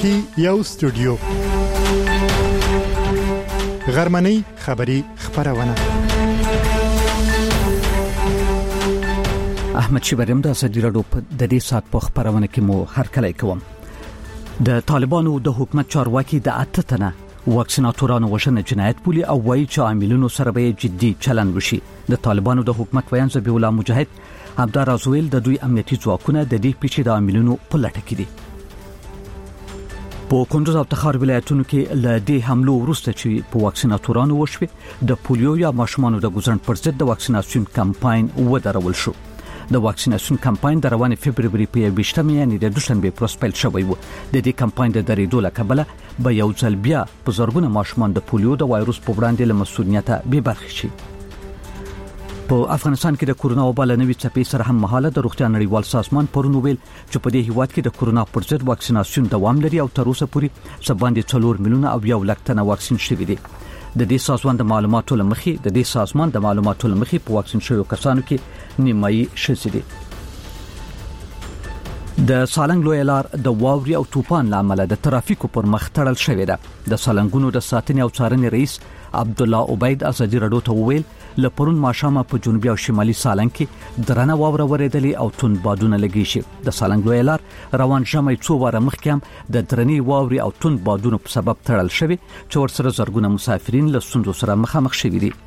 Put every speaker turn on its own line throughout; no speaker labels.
کې یو استودیو غرمنۍ خبری خبرونه
احمد شبرم د ازادي راډیو د دې سات په خبرونه کې مو هر کله کوم د طالبانو د حکومت چارواکي د اتتنه واکسیناتورانو وژنه جنایت بولی او وایي چې عاملونو سره به جدي چلند وشي د طالبانو د حکومت ویان ذبیح الله مجاهد همدار ازویل د دوی امنیتي ځواکونه د دې پیچې د عاملونو په لټه کې دي په کندوز او تخار ولایتونو کې له دې حملو وروسته چې په واکسیناتورانو وشوي د پولیو یا ماشومانو د ګوزن پر ضد د واکسیناسیون کمپاین ودرول شو د واکسیناسیون کمپاین د روان فبرवरी په 28 یعنی د دوشنبه پروسپل شوی و د دې کمپاین د درېدو لکبله به یو ځل بیا په زرګونه ماشومان د پولیو د وایروس په وړاندې له مسؤلیت به برخه شي په افغانستان کې د کورونا وبا له نوې څپې سره هم مهاله د روغتیا نړیوال سازمان پرون ویل چې په دې هیواد کې د کورونا پر ضد واکسیناسیون دوام لري او تر اوسه پورې سباندې 4 میلیونه او 1 لک تنه واکسین شوي دي د دې سازمان د معلوماتو لمخې په واکسین شویو کسانو کې نیمایي شوي دي د سالنګ لوی لار د واوري او طوفان لامل د ترافیکو پر مخ تړل شوې ده د سالنګونو د ساتنې او څارنې رئیس عبد الله عبید ازادي راډیو ته ویل لپرون ماشامه په جنوبي او شمالي سالنګ کې درنه واوره ورېدلې او توند بادونه لګی شي د سالنګ لوی لار روان شمه 2 واره مخکې هم د درنې واوري او توند بادونو په سبب تړل شوی چې ورسره زرګونه مسافرین له ستونزو سره مخامخ شوي دي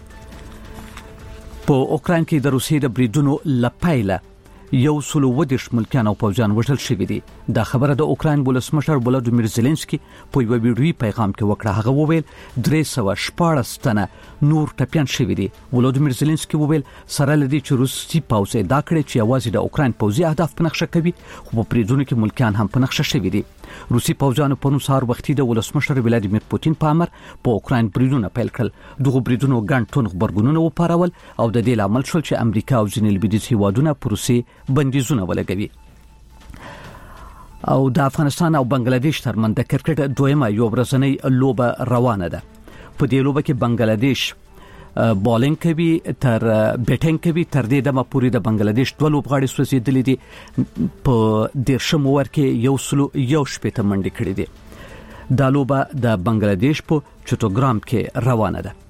په اوکران کې د روسیې د بریدونو لپایله یو سلو ودیش ملکان او پوځیان وژل شوي دي دا خبره د اوکران ولسمشر ولادیمیر زيلنسکي په یو ویډیوي پیغام کې وکړه هغه وویل 314 تنه نور ټپيان شوي دي ولادیمیر زيلنسکي وویل سره لدی چې روسي پوځ دا کړی چې اوازې د اوکران پوځي اهداف په نقشه کوي خو په بریدونو کې ملکان هم په نقشه شوي دي روسي پوځیانو په نو سهار وختي د ولسمشر ولادیمیر پوتین په امر په اوکران بریدونه پیل کړل دغه بریدونو ګڼ ټون خبرګونونه وپارول او د دې لامل شول چې امریکا او ځینې لویدیځ هیوادونه پروسي بندیزونه ولګوي او د افغانستان او بنگلاديش ترمنځ د کرکټ دویمه یو ورځنۍ لوبه روانه ده په دې لوبه کې بنگلاديش بالینګ کوي تر بیټینګ کوي تر دې دمه پوری د بنگلاديش دوه لوبغاړي سوځیدلې دي په 10 اوور کې یو شپته منډې کړې دي دا لوبه د بنگلاديش په چټوګرام کې روانه ده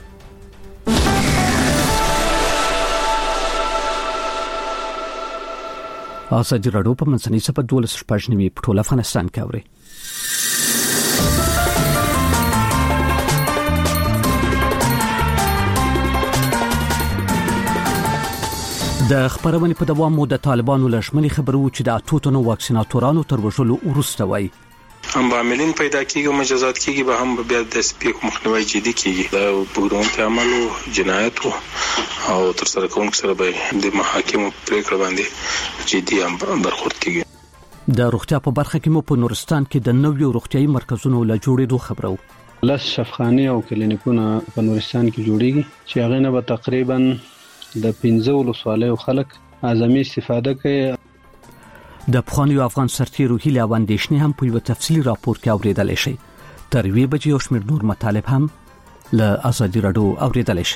ازادي راډیو په منځنۍ صفه 12 په ټول افغانستان کې اوري د خبرونې په دوام مو د طالبانو لشمني خبرو چې د اتوتونو واکسیناتورانو تر وژلو وروسته وای
هم عاملین پیدا کیږي او مجازات کیږي به هم بیا د سپیک مخنیوي جدي کیږي د پروګرام عمل او جنایت او تر سره کوونکو سره به د محاکمو پریکړه باندې جدي هم برخورد کیږي
د روغتیا په برخه کې مو په نورستان کې د نویو روغتيایي مرکزونو له جوړېدو خبرو
لس شفخانه او کلینیکونه په نورستان کې جوړیږي چې هغه نه به تقریبا د 15 ولسوالیو خلک اعظمي استفاده کوي
د پخوانیو افغان سرتیرو هیله واندېشنې هم په یو تفصیلی راپور کې اوریدل شي تر وی بجې یو شمېر نور مطالب هم له ازادي راډیو اوریدل شي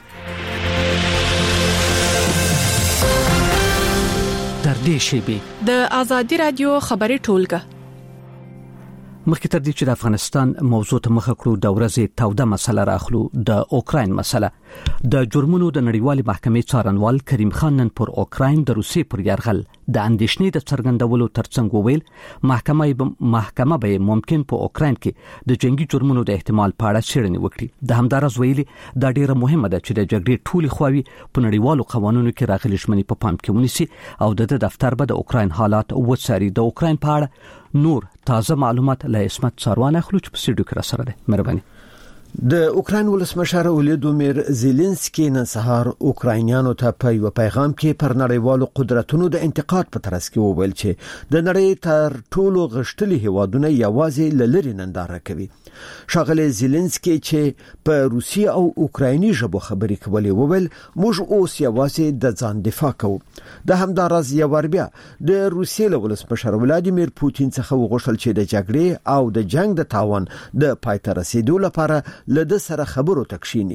تر دې شی به
د ازادي راډیو خبري ټولګه
مخکې تر دې چې د افغانستان موضوع ته مخه کړو د ورځې تاوده مسله راخلو د اوکراین مسله د جرمونو د نړیوالې محکمې څارنوال کریم خان نن پر اوکراین د روسي پر یرغل د اندېشنې د څرګندولو ترڅنګ وویل محکمه به ممکن په اوکراین کې د جنگي جرمونو د احتمال په اړه څېړنې وکړي د همدارس ویلي دا ډیره مهمه ده چې د جګړې ټولې خواوې په نړیوالو قوانینو کې راغلي شمنې په پام کې ونیسي او د دفتر به د اوکراین حالات وڅاري د اوکراین په اړه نور تازه معلومات له اسمت څاروان اخلو چې په سټډیو کې را سره ده مهرباني
د اوکراین ولسمشر ولادیمیر زيلنسکي نن سهار اوکراینیانو ته په یو پیغام کې پر نړیوالو قدرتونو د انتقاد په ترڅ کې وویل چې د نړۍ تر ټولو غښتلي هیوادونه یوازې لری ننداره کوي شاغله زيلنسکي چې په روسي او اوکرایني ژبه خبرې کولې وویل موږ اوس یوازې د ځان دفاع کوو د همدارز یواربیا د روسي ولسمشر ولادیمیر پوتین څخه وغوښتل چې د جګړې او د جنگ د تاوان د پای ته رسیدو لپاره لده سره خبرو تکشینی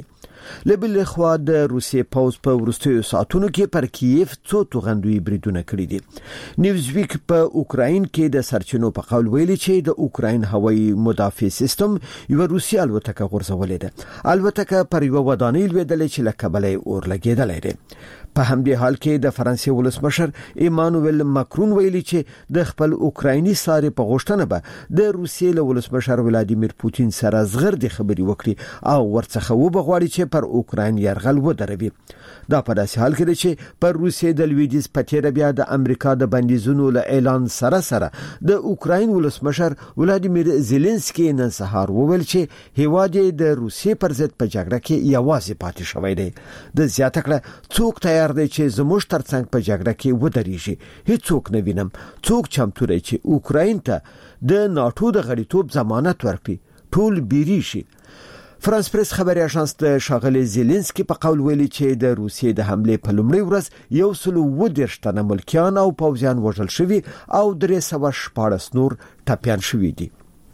لبل خوا د روسیې پوز په ورستیو ساعتونو کې پر کیف څو توغندوی بریدونه کړی دي. نیوزویک په اوکراین کې د سرچینو په قول ویلي چې د اوکراین هوایي مدافع سیستم یو روسي الوتکه غورځولې ده. الوتکه پر یو ودانۍ لویدلې چې له کبله اور لګیدلې ده. په همدې حال کې د فرانسې ولسمشر ایمانوئل ماکرون ویلي چې د خپل اوکرایني ساري په غوښتنه به د روسیې له ولسمشر ولادیمیر پوتین سره زغردي خبري وکړي او ورڅخه وبغواړي چې پر اوکراین يرغل ودروي. دا په داسې حال کې چې پر روسیې د لویدیز پټیره بیا د امریکا د بندیزونو له اعلان سره د اوکراین ولسمشر ولادیمیر زيلنسکي نن سهار وویل چې هیواد د روسیې پر ضد په جګړه کې یوازې پاتې شوی دی. د زیاته کړه څوک تیار دی چې زموږ ترڅنګ په جګړه کې ودرېږي. هیڅوک نه وینم څوک چمتو دی چې اوکراین ته د ناتو د غړیتوب ضمانت ورکړي. ټول بیریږي. فرانس پریس خبري اژانس د شاغلي زيلنسکي په قول ویلي چې د روسیې د حمله په لومړۍ ورځ 110 تنه ملکیان او پوځیان وژل شوي او 314 نور ټپيان شوي دي.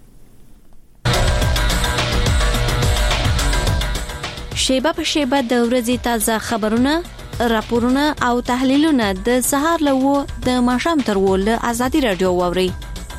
شیبه په شیبه د ورځې تازه خبرونه، راپورونه او تحلیلونه د سهار له د ماښام تر ول ازادي رادیو ووري.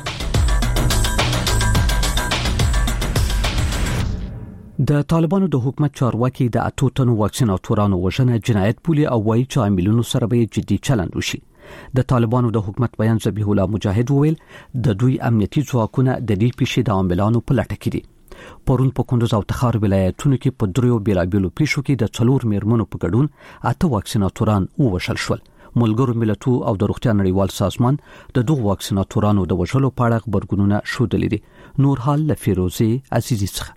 د طالبانو د حکومت چارواکي د 8 تنو واکسیناتورانو وژنه جنایت بولي او وایي چې عاملونو سره به جدي چلند وشي. د طالبانو د حکومت بیان ذبیح الله مجاهد وویل د دوی امنیتي ځواکونه د دې پیښې د عاملانو په لټه کې دي. پرون په کندوز او تخار ولایتونو کې په دریو بیلابیلو پیښو کې د 4 میرمنو په ګډون 8 واکسیناتوران ووژل شول. ملګرو ملتونو او د روغتیا نړیوال سازمان د دوه واکسیناتورانو د وژلو په اړه خبرګونونه شودلې دي. نور حال لفیروزی عزیزی څخه.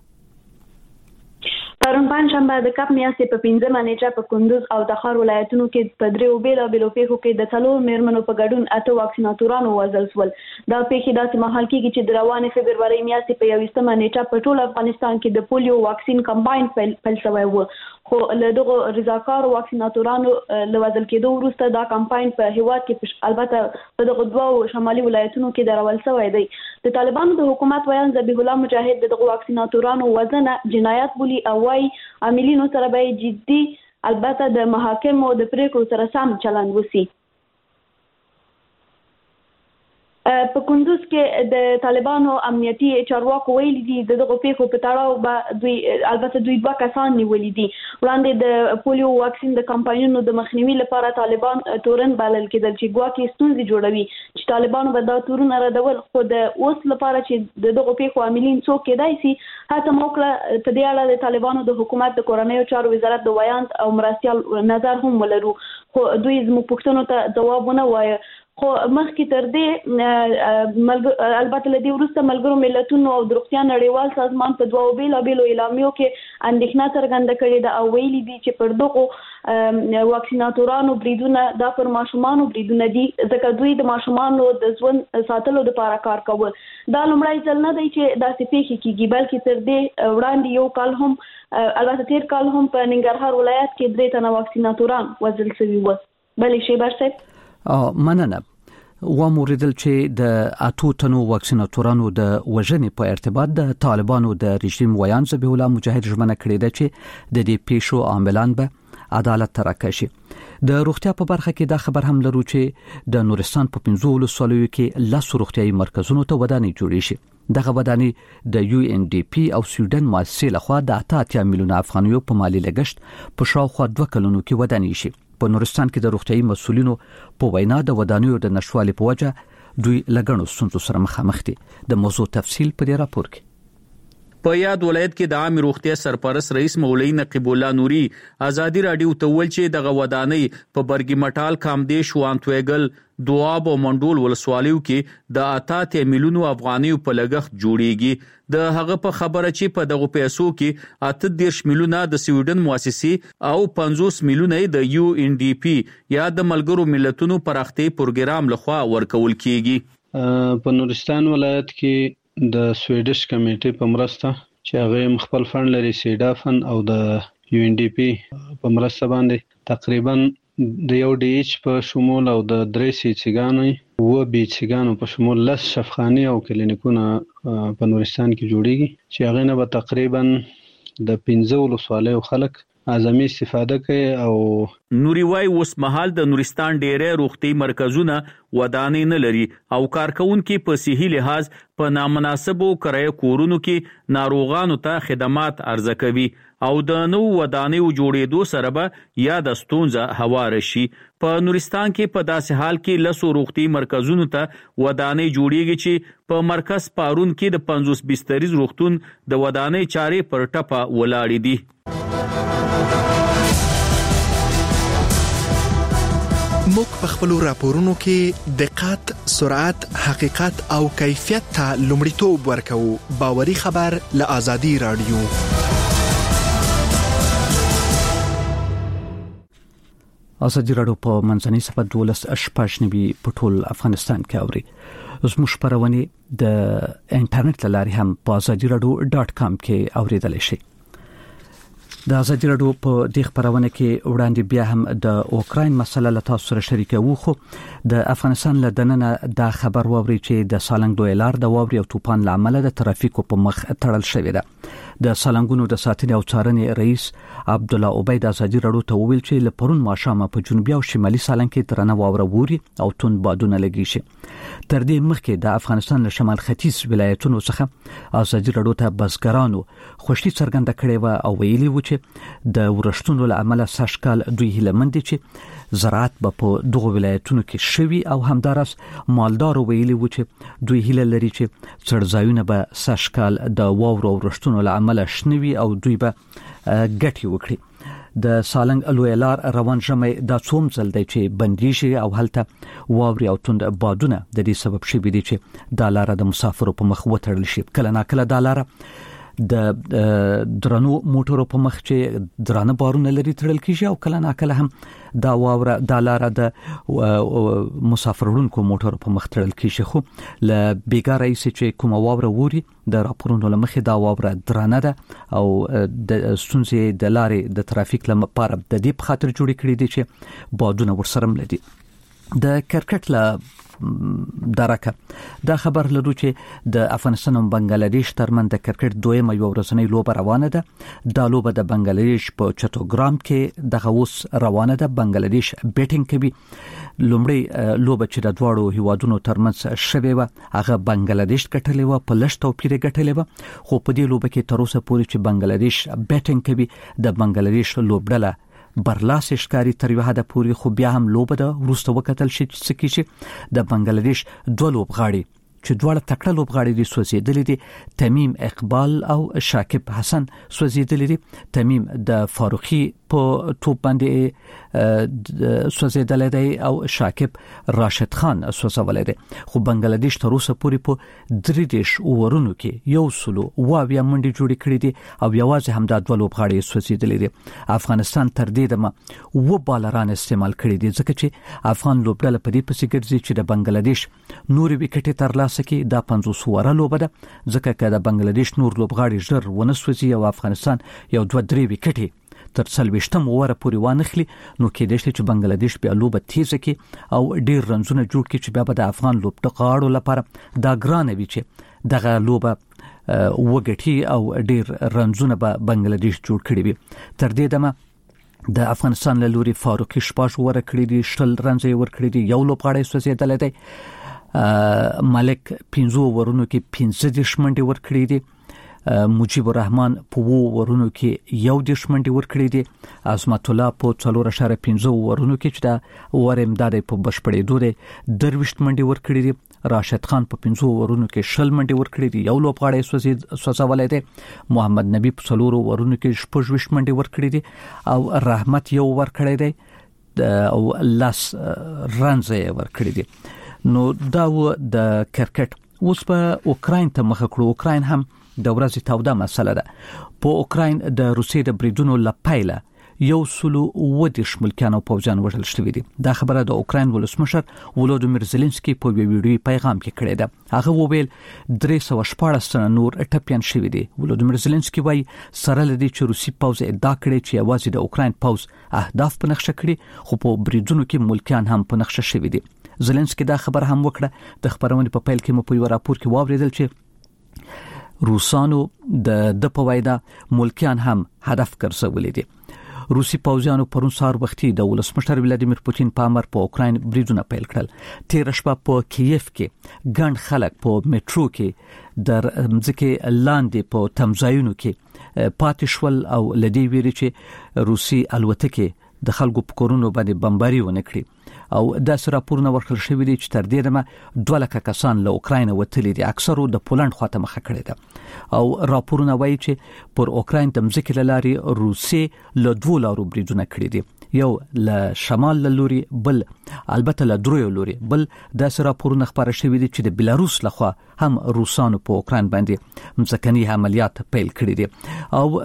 پرون پنځشنبه د کپ میاشتې په 15 نیټه په کندوز او تخار ولایتونو کې په دریو بیلابیلو پیښو کې د 4 میرمنو په ګډون 8 واکسیناتورانو وژل شول. دا پیښې داسې مهال کېږي چې د روانې فبرवरी میاشتې په 21 نیټه په ټول افغانستان کې د پولیو واکسین کمپاین پیل شوی و. خو له دغه رضاکار واکسیناتورانو لوازل کېدو وروسته دا کمپاین په هیواد کې البته په دغه دوه شمالي ولایتونو کې درول شوی دی. د طالبانو د حکومت ویان ذبیح الله مجاهد دغه واکسیناتورانو وژنه جنایت بولي او وايي عاملینو سره به جدي البته د محاکمو د پریکړو سره سم چلند وسی. په کندوز کې د طالبانو امنیتي چارواکو ویلي دي دغه پیښو په تړاو به دوی البته دوه کسان نیولي دي. وړاندې د پولیو واکسین د کمپاینونو د مخنیوي لپاره طالبان تورن بلل کېدل چې ګواکې ستونزې جوړوي چې طالبانو به دا تورن ردول. خو د اوس لپاره چې دغه پیښو عاملین څوک کېدای شي هڅه موکړه په دې اړه د طالبانو د حکومت د کورنیو چارو وزارت د ویان او مرستيال نظر هم ولرو. خو دوی زموږ پوښتنو ته ځواب ونه وایي. خو مخکې تر دې البته لدی ورسته ملګرو ملتونو او د روغتیا نړیوال سازمان په دوه بیلابیلو اعلامیو کې اندېښنه څرګنده کړې ده او ویلي دي چې پر دغه واکسیناتورانو بریدونه د پر ماشومانو بریدونه دي ځکه دوی د ماشومانو د ژوند ساتلو لپاره کار کوي. دا لومړی ځل نه دی چې داسې پیښې کیږي بلکې تر دې وړاندې یو کال هم البته تیر کال هم په ننګرهار ولایت کې 3 تنه واکسیناتوران وژل شوي وو. بلې شیبر صاحب
مننه. وموردل چې د 8 تنو واکسیناتورانو د وژنې په ارتباط د طالبانو د رژیم ویان ذبیح الله مجاهد ژمنه کړې ده چې د دې پیښو عاملان به عدالت ته راکشي. د روغتیا په برخه کې دا خبر هم لرو چې د نورستان په 15 ولسوالیو کې 10 روغتیايي مرکزونو ته ودانۍ جوړې شي. دغه ودانۍ د UNDP او سویډن مؤسسې لخوا د 88 میلیونه افغانیو په مالی لګښت په شاوخوا 2 کلونو کې ودانۍ شي. په نورستان کې د روغتیايي مسولینو په وینا د ودانیو د نشوالي په وجه دوی لګڼو ستونزو سره مخامخ دي. د موضوع تفصیل په دې راپور کې.
په یاد ولایت کې د عام روغتیا سرپرست رئیس مولوی نقیب الله نوري ازادي رادیو ته ویل چې دغه ودانۍ په برګی مټال کامدیش وانتویګل دواب او منډول ولسوالیو کې د 88 میلیونو افغانیو په لګښت جوړیږي. د هغه په خبره چې په دغه پیسو کې 38 میلیونه د سویډن مؤسسې او 50 میلیونه د UNDP یا د ملګرو ملتونو پراختي پروګرام لخوا ورکول کیږي.
په نورستان ولایت کې د سویډش کمیټې په مرسته چې هغه خپل فند لري سیډافن او د UNDP په مرسته باندې تقریبا د یو DH په شمول او د 3 سیچګانو و بیچګانو په شمول 10 شفخاني او کلینیکونه په نورستان کې جوړیږي چې هغه نه به تقریبا د 15 ولسوالیو خلک اعظمي استفاده کوي. او
نوري وای اوس مهال د نورستان ډېرې روغتي مرکزونه ودانې نه لري او کارکونکو په صحي لحاظ په نامناسبو کرایه کورونو کې ناروغانو ته خدمات عرضه کوي او د نو ودانې جوړېدو سره به یا د ستونزه هوار شي. په نورستان کې په داسې حال کې لسو روغتي مرکزونو ته ودانې جوړیږي چې په مرکز پارون کې د 50 بستریز روغتون د ودانې چارې پر ټپه ولاړې دي.
موږ په خپل راپورونو کې دقت، سرعت، حقیقت او کیفیت ته لومړیتوب ورکوو. باوري خبر له آزادي رادیو.
آزادي رادیو په منځنۍ صفحه 12 په ټول افغانستان کې اوري. زموږ خبرونه د انټرنیټ لارې هم په azadiradio.com کې اوریدل شي. د آزادي رادیو په دې خبرونه کې وړاندې بیا هم د اوکراین مسله له تاسو سره شریکوو. خو د افغانستان له دننه دا خبر ووري چې د سالنګ دوی لار د واوري او طوفان لامل د ترافیکو په مخ تړل شوې ده. د سالنګونو د ساتنې او څارنې رئیس عبد الله عبید آزادي رادیو ته ویل چې لپرون ماشامه په جنوبي او شمالي سالنګ کې ترنه واوره ووري او تون بادونه لګي شي. تر دې مخکې د افغانستان له شمال ختیځ ولایتونو څخه آزادي رادیو ته بزګرانو خوشي څرګنده کړې و او ویلي و چې د ورښتونو له امله ساشکال دوی هلمند چې زراعت په دغه ولایتونو کې شوي او همدارس مالدار ویلي و چې دوی هله لري چې څړځایونه به ساشکال د واورو ورښتونو له امله شنوي او دوی به ګټي وکړي. د سالنګ الویلار روان ژمي د څوم ځل دی چې بنديشي او هلته واوري او توند بادونه د دې سبب شي بيدي چې د لار د مسافرو په مخ وتړل شي. کله ناکله د لار د درنو موټرو په مخ چې درانه بارونه لري تړل کیږي او کله ناکله هم دا واوره د لار د مسافرونکو موټرو په مخ تړل کیږي. خو ل بیګا رئیس چې کوم واوره ووري د راپورونو لمخې دا واوره درانه ده او د ستونزې د لارې د ترافیک لپاره د دې په خاطر جوړ کړی دي چې بادونه ورسره ملدي. د کرکټ له درکه دا خبر لرو چې د افغانستان او بنگلاديش ترمن د کرکټ دویمه یو ورځنۍ لوبه روانه ده. دا لوبه د بنگلاديش په چتوګرام کې د غوس روانه ده. بنگلاديش بیټینګ کوي. لومړی لوبه چې د دواړو هیوادونو ترمنځ شوه و هغه بنگلاديش ګټلې و په لږ توپیر ګټلې و. خو په دې لوبه کې تر اوسه پورې چې بنگلاديش بیټینګ کوي د بنگلاديش لوبډله برلاس ښکاری تر یو حد پورې. خو بیا هم لوبه ده وروسته وکتل شي چې د بنگلاديش دوه لوبغاړي چې دواړه تکړه لوبغاړي دي سوځیدلې دي. تمیم اقبال او شاکب حسن سوځیدلې دي. تمیم د فاروقي په توپ باندې سوځیدلې دی او شاکب راشد خان سوځولې دی. خو بنگلاديش تر اوسه پورې په 3 اورونو کې یو سلو واویا منډي جوړې کړې دي او یوازې هم د دوه لوبغاړي سوځیدلې دي. افغانستان تر دې دمه و بالران استعمال کړي دي ځکه چې افغان لوبډله په دې پسې ګرځي چې د بنگلاديش نور وکټ ترلاسه کړي. دا 500 وره لوبه ده ځکه چې د بنگلاديش نور لوبغاړي ژر ونسوځي او افغانستان یو 2-3 وکټي تر 40 وره پورې وانخلي نو کې د چې بنگلاديش بیا لوبه تیزه کې او ډیر رنزونه جوړ کړي چې بیا به د افغان لوبډغاړو لپاره دا ګران وي چې دغه لوبه وګټي او ډیر رنزونه به بنگلاديش جوړ کړي وي. تر دې دمه د افغانستان له لوري فاروقي شپاش وره کړی دي، شل رنزي ور کړی دي، یو لوبغاړی سوځیدل دی. ملک 15 ورونو کې 15 منډي ور کړی دي. مجيب الرحمن په 2 ورونو کې یو د شمنډي ور کړی دي. عظمت الله په 4.15 ورونو کې چې دا ور امداد په بشپړېدو دي درويشت منډي ور کړی دي. راشد خان په 15 ورونو کې شل منډي ور کړی دي، یو لوبغاړی سوځولې دي. محمد نبی په 4 ورونو کې 15 منډي ور کړی دي او رحمت یو ور کړی دی او لاس رنزه ور کړی دي. نو دا د کرکټ اوس په اوکراین ته مخ کړو. اوکراین هم د ورځې تاوده مسله ده. په اوکراین د روسیې د بریدونو لپایله 110 ملکیان او پوځیان وژل شوي دي. دا خبره د اوکراین ولسمشر ولودیمیر زيلنسکي په ویډیوي پیغام کې کړې ده. هغه وویل 314 تنه نور ټپيان شوي دي. ولودیمیر زيلنسکي وايي سره لدی چې روسي پوځ ادعا کړې چې یوازې د اوکراین پوځ اهداف په نقشه کړي خو په بریدونو کې ملکیان هم په نقشه شوي دي. زيلنسکي دا خبر هم وکړه. د خبرونې په پیل کې مو په یو راپور کې واوریدل چې روسانو د په وایدا ملکیان هم هدف ګرځولې دي. روسي پوځیانو پرون سهار وختي د ولسمشر ولادیمیر پوتین په امر په اوکراین بریدونه پیل کړل. تیر شپه په کیف کې ګڼ خلک په میټرو کې در ځکه لاندې په تمځایونو کې پاتې شول او لدی ویري چې روسي الوتکې د خلکو په کورونو باندې بمباري ونکړي او د راپورونه ورکړل شوې دي چې تر دې دمه 2 لک کسان له اوکراین وتلي دي، اکثرو د پولند خواته مخه کړې ده او راپورونه وایي چې پر اوکراین د مځکې لاري روسي له 2 لارو بریدونه کړی دي، یو له شمال له لوري، بل البته له دریو لوري، بل د راپورونه خبره شوې دي چې د بلاروس لخوا هم روسانو په اوکراین باندې مځکني عملیات پیل کړی دي او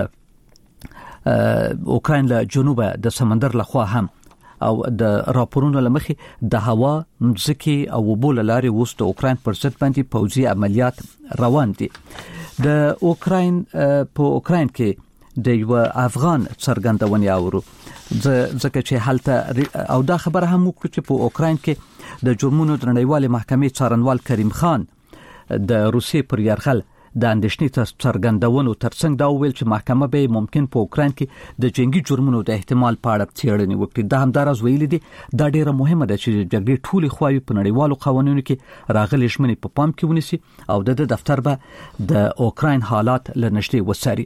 د اوکراین له جنوبه د سمندر لخوا هم او د راپورونو لمخې د هوا مځکي او وبول لاري وسط اوکراین پر ضد باندې پوځي عملیات روان دي. د اوکراین په اوکراین کې د یو افغان څرګندونې اورو ځکه چې حالت او دا خبره هم وکړه چې په اوکراین کې د جرمونو د نړیوالې محکمې څارنوال کریم خان د روسیې پر یرغل د اندېښنې څرګندونو ترڅنګ دا ویل چې محکمه به ممکن په اوکراین کې د جنگي جرمونو د احتمال په اړه څېړنې وکړي. دا همداراز ویلي دي دا ډیره مهمه ده چې جګړې ټولې خواوې په نړیوالو قوانینو کې راغلي ژمنې په پام کې ونیسي او د دفتر به د اوکراین حالات لنشته وساري.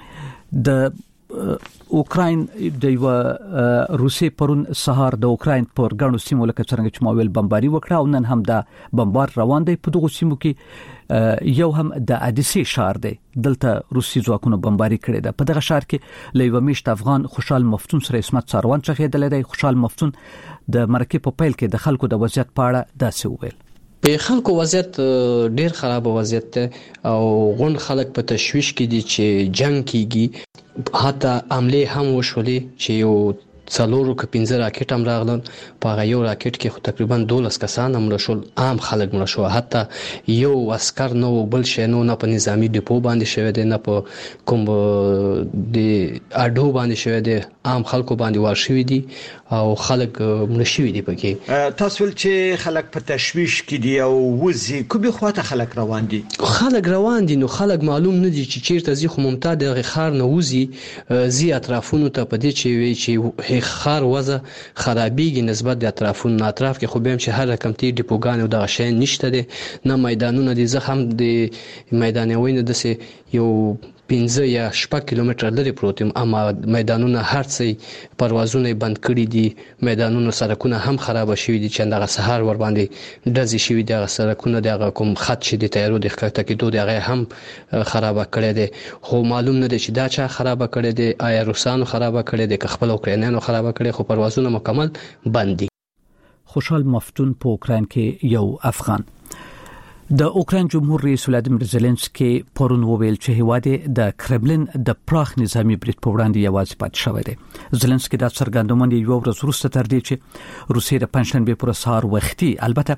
د اوکراین د یو روسي پرون سهار د اوکراین پر غاڼو سیمو لکه څنګه چې ماویل بمباري وکړه او نن هم د بمبار روان دی په دغه سیمو کې. یو هم د ادیسی شهر دی، دلته روسي ځواکونو بمباري کړې ده. په دغه شهر کې لیو میشت افغان خوشحال مفتون سره اسمت څاروان چغېدل دی. خوشحال مفتون د مرکه په پیل کې د خلکو د وضعیت په اړه داسې وویل:
په خلکو وضعیت ډیر خراب وضعیت ده او غون خلک په تشويش کې دي چې جنگ کیږي، حتی عمله هم وشولې چې یو 4 که 15 راکټ هم راغلل. په یو راکټ کې خو تقریبا 12 کسان هم راشول، عام خلک مړ شو، حتی یو عسكر نو بل شي نو نه په نظامی ډیپو باندې شوی دی، نه په کوم د اډو باندې شوی دی، عام خلکو باندې وار شوی دي او خلک مړ شوی دي. پکې
تاسو ول چې خلک په تشويش کې دي او وزي کومه خواته خلک روان دي؟
خلک روان دي نو خلک معلوم نه دي چې چیرته زی خو ممتاز د خار نه وزي زی اطرافونو ته پدې چې وی چې خار وزه خرابېږي نسبت د اطرافونو اطراف کې خو به هم چې هر رقم تی ډیپوګان او دغه شی نشته دي، نه میدانونه دي. زه هم د میدانوي نه د یو 15 یا 6 کیلومتر لري پروت یم، اما میدانونه هر څه پروازونه بند کړي دي، میدانونو سرکونه هم خراب شوي دي چې دغه سهار ور باندې ډزې شوي دي، هغه سرکونه دغه کوم خط چې د تیارو د ښکته کې دوه هغه هم خراب کړي دي. خو معلوم نه دي چې دا چا خراب کړي دي، آیا روسانو خراب کړي دي که خپل اوکراینانو خراب کړي، خو پروازونه مکمل بند دي.
خوشحال مفتون په اوکراین کې یو افغان. د اوکراین جمهور رئیس ولادیمیر زيلنسکي پرون وویل چې هیواد د کرملین د پراخ نظامی برید په وړاندې یوازې پات شوی دی. زيلنسکي دا څرګندونه یو ورځ وروسته تر دې چې روسیې د پنځشنبه پر سهار وختي،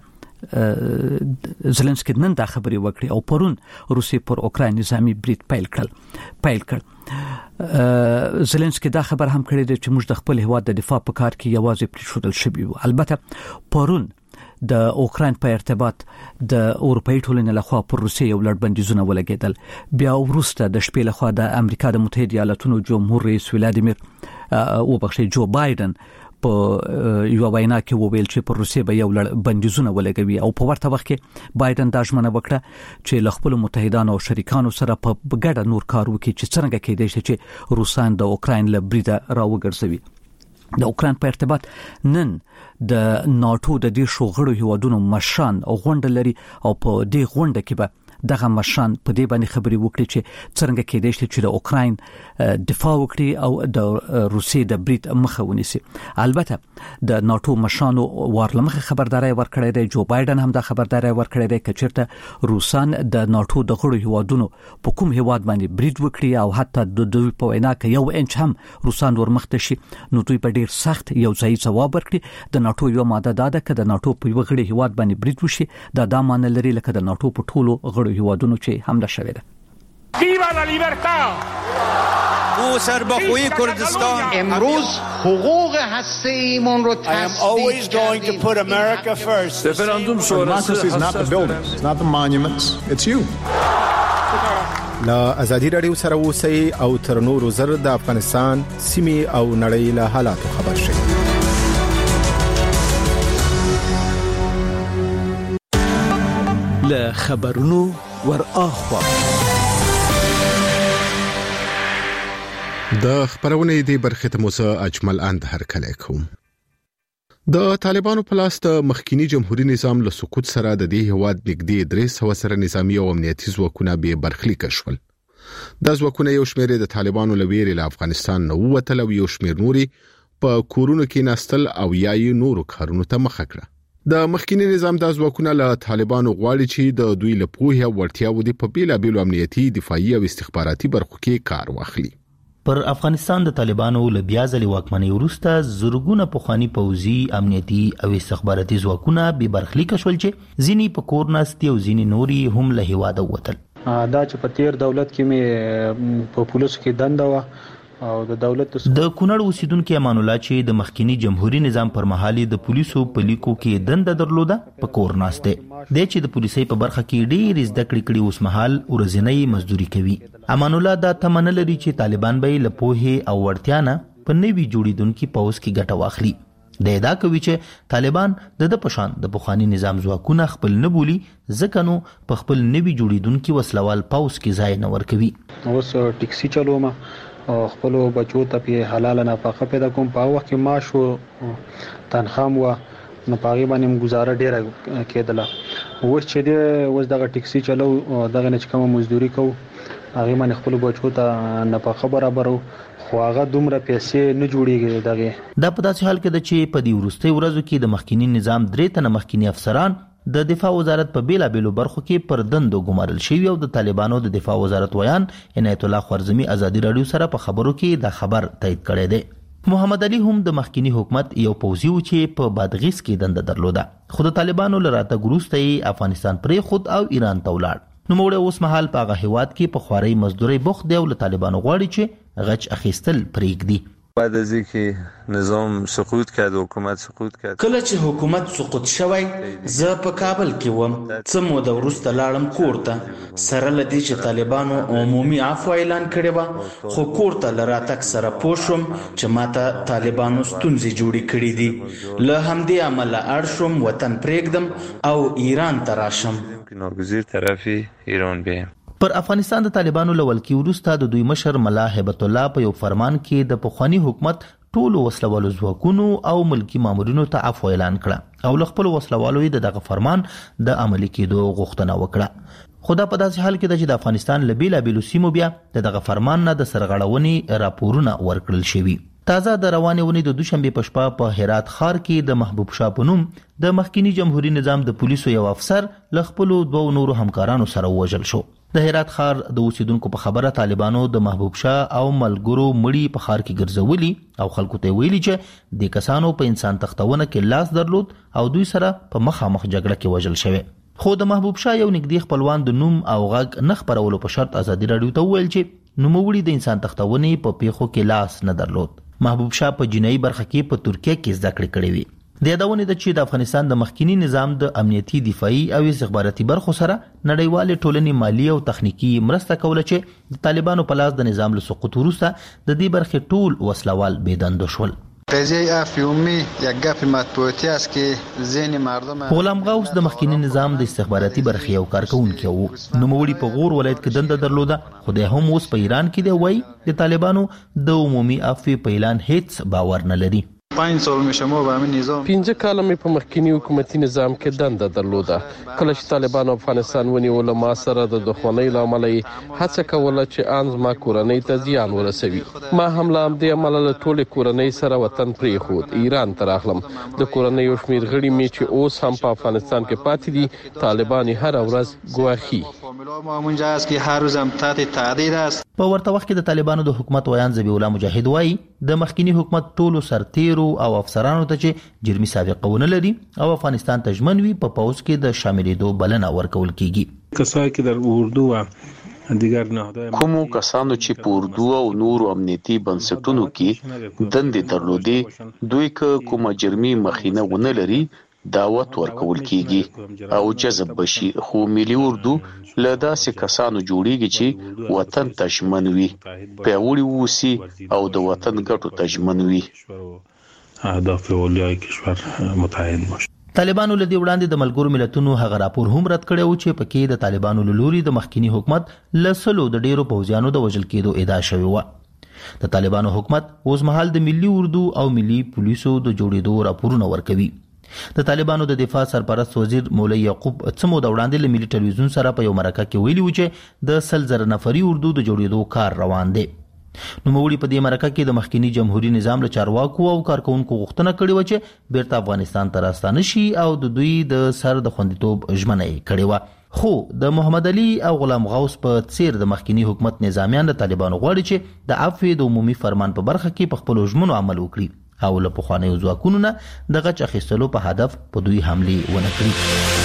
البته زيلنسکي نن دا خبري وکړي او پرون روسیې پر اوکراین نظامی برید پیل کړ. زيلنسکي دا خبر هم کړی دی چې موږ د خپل هیواد د دفاع په کار کې یوازې پریښودل شوی وو. البته پرون د اوکراین په ارتباط د اروپאי ټولنې لخوا پر روسیې یو لړ بندیزونه ولګیدل. بیا وروسته د شپې لخوا د امریکا د متحده ایالاتونو جمهور رئیس ولادیمیر جو بایدن په یو وینا کې وویل چې پر روسیې به یو لړ بندیزونه ولګوي او په ورته وخت کې بایدن دا ژمنه وکړه چې له خپل متحدانو او شریکانو سره په ګډه نور کار وکړي چې څنګه کېدای شي چې روسان د اوکراین له بریده راوګرځوي. د اوکراین په ارتباط نن د ناتو د دې شوغړو هیوادونو مشان او غونډه لري او په دې غونډه کې به دغه مشان په دې باندې خبري وکړي چې څنګه کېدای شي چې د اوکراین دفاع وکړي او د روسیې د برید مخه ونیسي. البته د ناتو مشانو ورلمخه خبرداري ورکړې ده. جو بایدن هم دا خبرداري ورکړې ده چې چیرته روسان د ناتو د غړو هیوادونو په کوم هیواد باندې برید وکړي او حتی د دوی په وینا کې یو انچ هم روسان ورمخته شي نو دوی په ډیر سخت یو ځای ځواب ورکړي. د ناتو یو ماده دا ده چې د ناتو په یو غړي هیواد باندې برید وشي دا معنی لري لکه د ناتو په ټولو غړو هیوادونو چې حمله شوې ده.
ویوا لا لیبرتا
او سربخوی کردستان
امروز حقوق هسته‌ایمون رو
I am always going to put America first.
Referandum sonrası
Democracy is not the buildings, it's not the monuments, it's you.
لا ازادي رادیو سره اوسئ او تر نورو زر د افغانستان سیمه او نړۍ له حالاتو خبر شئ.
له خبرونو ور اخوا
د خبرونه دی برخه ته موسی اجمل اند هر کله کوم. د طالبانو په لاس د مخکینی جمهوریت نظام له سقوط سره د دې هواد نږدې 300 سره نظامی او امنیتي ځواکونه به برخلیک شول. د ځواکونو یو شمېر د طالبانو لویری له افغانستان نو وتل او یو شمېر نوري په کورونو کې نستل او یای نورو کارونو ته مخ کړه. د مخکینی نظام د ځواکونو له طالبانو غواړي چې د دوی له پوهه ورتیا ودی په بیلابیلو امنیتي دفاعي او استخباراتي برخو کې کار واخلي.
پر افغانستان د طالبانو له بیا ځلې واکمنۍ وروسته زورګونه پخوانی پوځي امنیتي او استخباراتي ځواکونه به برخلیک شول چې ځینی په کورناستي او ځینی نوري هم له هیواده وتل.
دا چې په تیر دولت کې مې په پولیسو کې دنده و او د دولت
د کونړ اوسیدونکو امان الله چې د مخکینی جمهوریت نظام پر مهالي د پولیسو په لیکو کې دنده درلوده په کورناسته د چې د پولیسي په برخه کې ډېر زده کړې اوس مهال ورځنی مزدوري کوي. امان الله دا تمنه لري چې طالبان به له پوهه او ورتیا نه په نوي جوړیدونکو پوز کې ګټه واخلي. د ادا کوي چې طالبان د پشان د بخوانی نظام ځواکونه خپل نه بولی ځکه نو په خپل نوي جوړیدونکو وسلوال پاوس کې ځای نه ورکوي.
اوس ټیکسي چلوم او خپل بچو ته په حلال نفقه پیدا کوم په وخت کې معاش او تنخواه و نو پاغي باندې گزاره ډیره کېدله. اوس چې د اوس دغه ټیکسي چلو دغه نه کوم مزدوري کو هغه باندې خپل بچو ته نفقه برابرو خو هغه دومره پیسې نه جوړیږي. دغه
دا په داسې حال کې د چې په دې ورستۍ ورځو کې د مخکینی نظام درې تنه مخکینی افسران د دفاع وزارت په بیلابیلو برخو کې پر دندو ګمارل شوی او د طالبانو د دفاع وزارت ویان عنایت الله خوارزمي ازادي رادیو سره په خبرو کې دا خبر تایید کړی دی. محمد علي هم د مخکینی حکومت یو پوځي و چې په بادغیس کې دنده درلوده خو د طالبانو لراته ګروستې افغانستان پرې خود او ایران ته ولاړ. نو موږ اوس مهال په هغه هواد کې په خواري مزدوري بوخت دی او له طالبانو غواړي چې غچ اخیستل پرېږدي.
بعد از اینکه نظام سقوط کرد و حکومت سقوط کرد
کله چې حکومت سقوط شوی زه په کابل کې وم څه موده وروسته لاړم کور ته سره لدی چې طالبانو عمومي عفو اعلان کړی و خو کور ته لراتک سره پوښوم چې ماته طالبانو ستونزې جوړې کړې دي له همدې عمله اړ شوم وطن پرېږدم او ایران ته راشم.
ناگزیر طرفی ایران بیم.
پر افغانستان د طالبانو لولکی وروسته د دوی مشر ملا هیبت الله په یو فرمان کې د پخوانی حکومت ټولو وسلوالو ځواکونو او ملکی مامورینو ته عفو اعلان کړه او خپل وسلوالو دغه فرمان د عملي کېدو غوښتنه وکړه. خدا په داسې حال کې د افغانستان لبیلا بیلو سیمو بیا دغه فرمان نه د سرغړونې راپورونه ورکړل شوی. تازه د روانې ونې د دوشنبه په شپه په هرات ښار کې د محبوب شاه په نوم د مخکینی جمهوریت نظام د پولیسو یو افسر له خپل دوه نورو همکارانو سره وژل شو. د هرات ښار د اوسیدونکو په خبره طالبانو د محبوب شاه او ملګرو مړي په ښار کې ګرځولي او خلکو ته ویلي چې د کسانو په انسان تختونه کې لاس درلود او دوی سره په مخامخ جګړه کې وژل شوی. خو د محبوب شاه یو نږدې خپلوان د نوم او غږ نه خبرولو په شرط ازادي رادیو ته ویل چې نوموړي د انسان تختونه په پیښو کې لاس نه درلود. محبوب شاه په جنایي برخه کې په ترکیه کې زده کړې کړې وي. د یادونه د چې د افغانستان د مخکینی نظام د امنیتي دفاعي او استخباراتي برخو سره نړیوال ټولنې مالی او تخنیکی مرسته کوله چې د طالبانو په لاس د نظام له سقوط وروسته د دې برخې ټول وسلوال بېدند شول.
قضیه افیومی یک گپ مطبوعاتی است که ذهن مردم
غلام غوث د مخکینی نظام د استخباراتي برخې یو کارکونکي وو. نوموړي په غور ولایت کې دنده درلوده خو د هم اوس په ایران کې دی وای د طالبانو د عمومي عفو په اعلان هیڅ باور نه لري.
5 سال میشه ما به همین نظام
15 کاله مې په مخکینی حکومتي نظام کې دنده درلوده. کله چې طالبان افغانستان ونیول ما سره د دښمنۍ لامل هڅه کوله چې ان ما کورنۍ ته زیان ورسوي. ما هم له همدې عمله له ټولې کورنۍ سره وطن پرېښود ایران ته راغلم. د کورنۍ یو شمېر غړي مې چې اوس هم په افغانستان کې پاتې دي طالبان هر ورځ ګواښي.
ما اونجا است که هر روز هم تحت تهدید است.
په ورته وخت کې د طالبانو د حکومت ویان ذبیح الله مجاهد وایي د مخکینی حکومت ټولو سرتیرو او افسرانو ته چې جرمي سابقه ونه لري او افغانستان ته ژمن وي په پوځ کې د شاملېدو بلنه ورکول کیږي.
کسایی که در اردو و دیگر نهادهای
کومو کسانو چې په اردو او نورو امنیتي بنسټونو کې دندې درلودې دوی که کومه جرمي مخینه ونه لري دعوت ورکول کیږي او جذب بشي، خو ملي اردو له داسې کسانو جوړیږي چې وطن ته ژمن وي، پیاوړي اوسي او د وطن ګټو ته ژمن وي.
اهداف اولیای کشور متعین باشه.
طالبانو له دې وړاندې د ملګرو ملتونو هغه راپور هم رد کړی و چې پکې د طالبانو له لوري د مخکینی حکومت لسلو د ډیرو پوځیانو د وژل کېدو ادعا شوې و. د طالبانو حکومت اوس مهال د ملي اردو او ملي پولیسو د جوړېدو راپورونه ورکوي. د طالبانو د دفاع سرپرست وزیر مولوی یعقوب څمو د وړاندې له ملي ټلویزیون سره په یو مرکه کې ویلي و چې د 100,000 نفري اردو د جوړېدو کار روان دی. نو موري په دې مرکه کې د مخکینی جمهوریت نظام له چارواکو او کارکونکو غوښتنه کړې و چې بیرته افغانستان ته راستانه شي او د دوی د سر د خوندیتوب ژمنه یې کړې و. خو د محمد علي او غلام غوث په څیر د مخکینی حکومت نظامیان د طالبانو غواړي چې د عفو د عمومي فرمان په برخه کې په خپل ژمنو عمل وکړي او له پخوانیو ځواکونو نه د غچ اخیستلو په هدف په دوی حمله ونه کړي.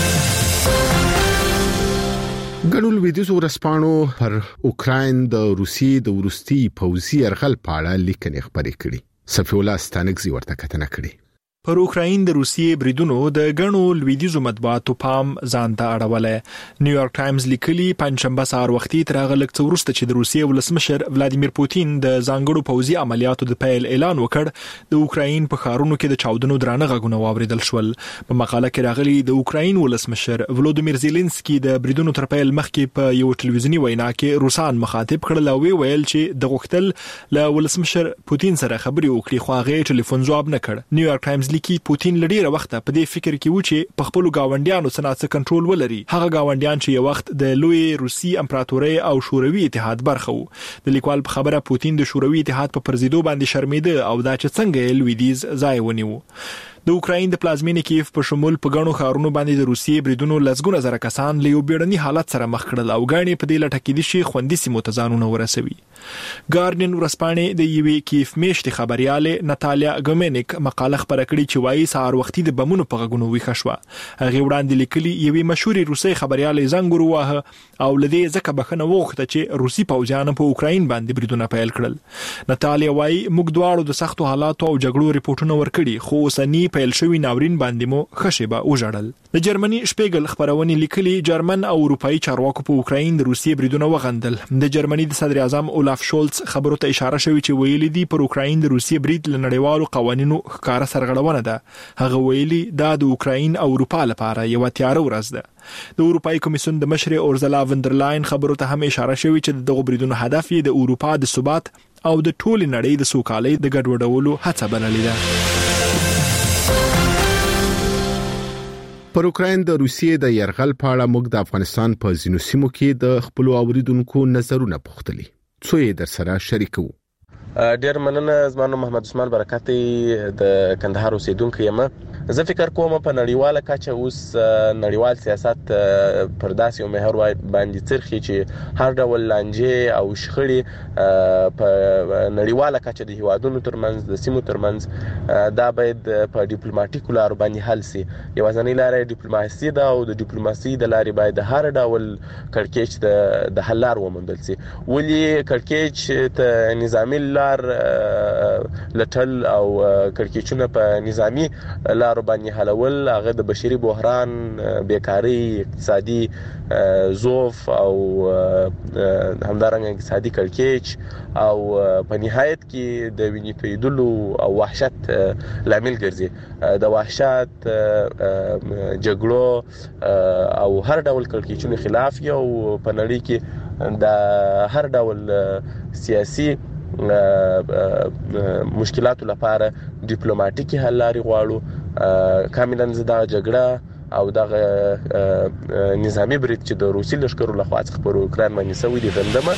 ګڼو لویدیځو ورځپاڼو پر اوکراین د روسي د ورستي پوځي يرغل په اړه لیکنې خبرې کړي. صفي الله ستانکزي ورته کتنه کړي.
پر اوکراین د روسیې بریدونو د غنو لویدیځو مطبوعاتو پام ځان ته اړولې. نیویارک ټایمز لیکلي پنځشنبه سهار وختي تر هغه لږ څه وروسته چې د روسیې ولسمشر ولادیمیر پوتین د ځانګړو پوځي عملیاتو د پیل اعلان وکړ، د اوکراین په ښارونو کې د چاودنو درانه غږونه واوریدل شول. په مقاله کې راغلي د اوکراین ولسمشر ولودیمیر زيلنسکي د بریدونو تر پیل مخکې په یو ټلویزیونی وینا کې روسان مخاطب کړل او ویل چې د غوښتل له ولسمشر پوتین سره خبرې وکړي، خو هغه ټلیفون جواب نه کړ. نیویارک ټایمز لیکي پوتین لډیره وخت په دې فکر کې و چې په خپل گاونډیانو څخه کنټرول ولري، هغه گاونډیان چې یو وخت د لوی روسي امپراتورۍ او شوروي اتحاد برخه وو. د لیکوال په خبره پوتین د شوروي اتحاد په پرزیدو باندې شرمېده او دا چې څنګه لویدیز ځای ونیو. د اوکراین د پلازمینې کیف په شمول په غنو ښارونو باندې د روسیې بریدونو لسګونه زره کسان له یو بیړني حالت سره مخ کړل او غاڼې په دې لټه کې د شي خوندې سیمو ته ځانونه ورسوي. ګارډین ورسپانې د یوې کیف میشتي خبرياله ناتالیا ګومینیک مقاله خبره کړې چې وايي سهار وختي د بمونو په غږونو ویښه شوه. هغه وړاندې لیکلي یوې مشهوري روسي خبرياله زنګ وروه او لدې ځکه بخنه وغوښته چې روسي پوځیان په اوکراین باندې بریدونه پیل کړل. ناتالیا وايي موږ دواړو د سختو حالاتو او جګړو ریپورتونه ورکړي، خو اوسنی پیل شوی ناورین باندې مو خشبه وژړل. د جرمني شپیګل خبرونه لیکلي جرمن او اروپאי چارواکو په اوکراین د روسیې بریدونه وغندل. د جرمني د صدر اعظم اولاف شولز خبرو ته اشاره شوی چې ویلي دی پر اوکراین د روسیې برید له نړیوالو قوانینو ښکارا سرغړونه ده. هغه ویلي دا د اوکراین او اروپا لپاره یو تیاره ورځ ده. د اروپאי کمیسیون د مشر اورزلا وندرلاین خبرو ته هم اشاره شوی چې دغه بریدونو هدف یې د اروپا د ثبات او د ټول نړۍ د سوکالۍ د ګډوډولو هڅه بللې ده.
پر اوکراین د روسیې د يرغل په اړه موږ د افغانستان په ځینو سیمو کې د خپل اوریدونکو نظرونه پوښتلي، څو یې در سره شریکو.
ډیر مننه. زمانو محمد عثمان برکاتي د کندهار اوسیدونکو یم. زه فکر کوم په نړیواله کچه اوس نړیوال سیاست پر داسې یو محور باندې ترخي چې هر ډول لانجې او شخړې په نړیواله کچه د هیوادونو ترمنځ د سیمو ترمنځ دا باید په ډیپلوماټیکو لارو باندې حل شي. یوازینۍ لار ډیپلوماسي ده او د ډیپلوماسي د لارې باید د هر ډول کړکېچ د حل لار وموندل شي. ولې کړکېچ ته نظامی لار لټل او کړکېچونه په نظامی لار باندې حلول هغه د بشري بحران، بیکاری، اقتصادي ضعف او همدارنګه اقتصادي کړکېچ او په نهایت کې د وینې تویدلو او وحشت لامل ګرځي. د وحشت، جګړو او هر ډول کړکېچونو خلاف یو په نړۍ کې د هر ډول سیاسي مشکلاتو لپاره ډیپلوماټیکي حل لارې غواړو. کاملاً زدا جګړه او دغه نظامی برید چې د روسي لشکرو لخوا څخه پر اوکراین باندې سوي دي غندمه.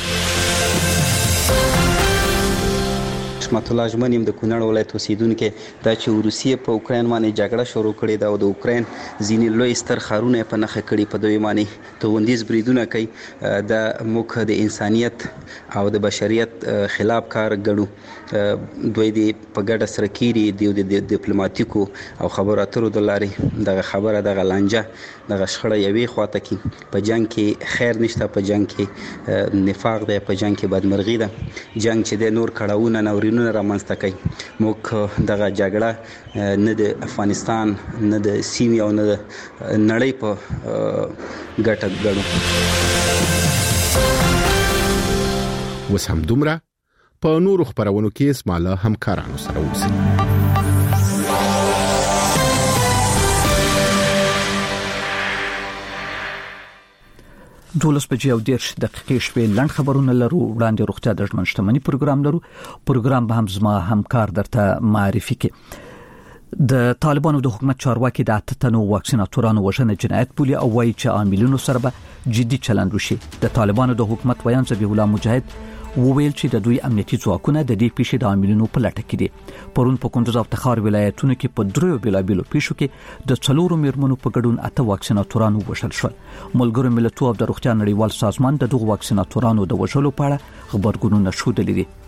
حشمت الله ژمنیم د کونړ ولایت اوسیدونکو دا چې روسیې په اوکراین باندې جګړه شروع کړې ده او د اوکراین ځینې لوی ستر ښارونه په نښه کړي، په دوی باندې توندیز بریدونه کوي. د موږ د انسانیت او د بشریت خلاف کار ګڼو. دوی د په ګډه سره کېږي د ډیپلوماټیکو او خبرو اترو د لارې دغه خبره دغه لانجه دغه شخړه یوې خواته کې په جنگ کې خیر نشته، په جنگ کې نفاق دی، په جنگ کې بدمرغي ده. جنگ چې د نور کړهونه نورینو بدلونونه رامنځته کوي. موږ دغه جګړه نه د افغانستان نه د سیمې او نه د نړۍ په ګټه ګڼو.
وس هم دومره په نورو خبرونو کې اسماله همکارانو سره اوسئ.
دولس بجې او 10 دقیقې شپې لنډ خبرونه لرو. وړاندې روغتیا د ژوند شتمنۍ پروګرام لرو. پروګرام به هم زما همکار درته معرفي کړي. د طالبانو د حکومت چارواکي د 8 تنو واکسیناتورانو وژنه جنایت بولي او وايي چې عاملینو سره به جدي چلند وشي. د طالبانو د حکومت ویان ذبیح الله مجاهد وویل چې د دوی امنیتي ځواکونه د دې پیښې د عاملینو په لټه کې دي. پرون په کندوز او تخار ولایتونو کې په دریو بلابلو پیښو کې د 4 میرمنو په ګډون 8 واکسیناتورانو وژل شول. ملګرو ملتونو او د روغتیا نړیوال سازمان د دغو واکسیناتورانو د وژلو په اړه خبرګونونه ښودلي دي.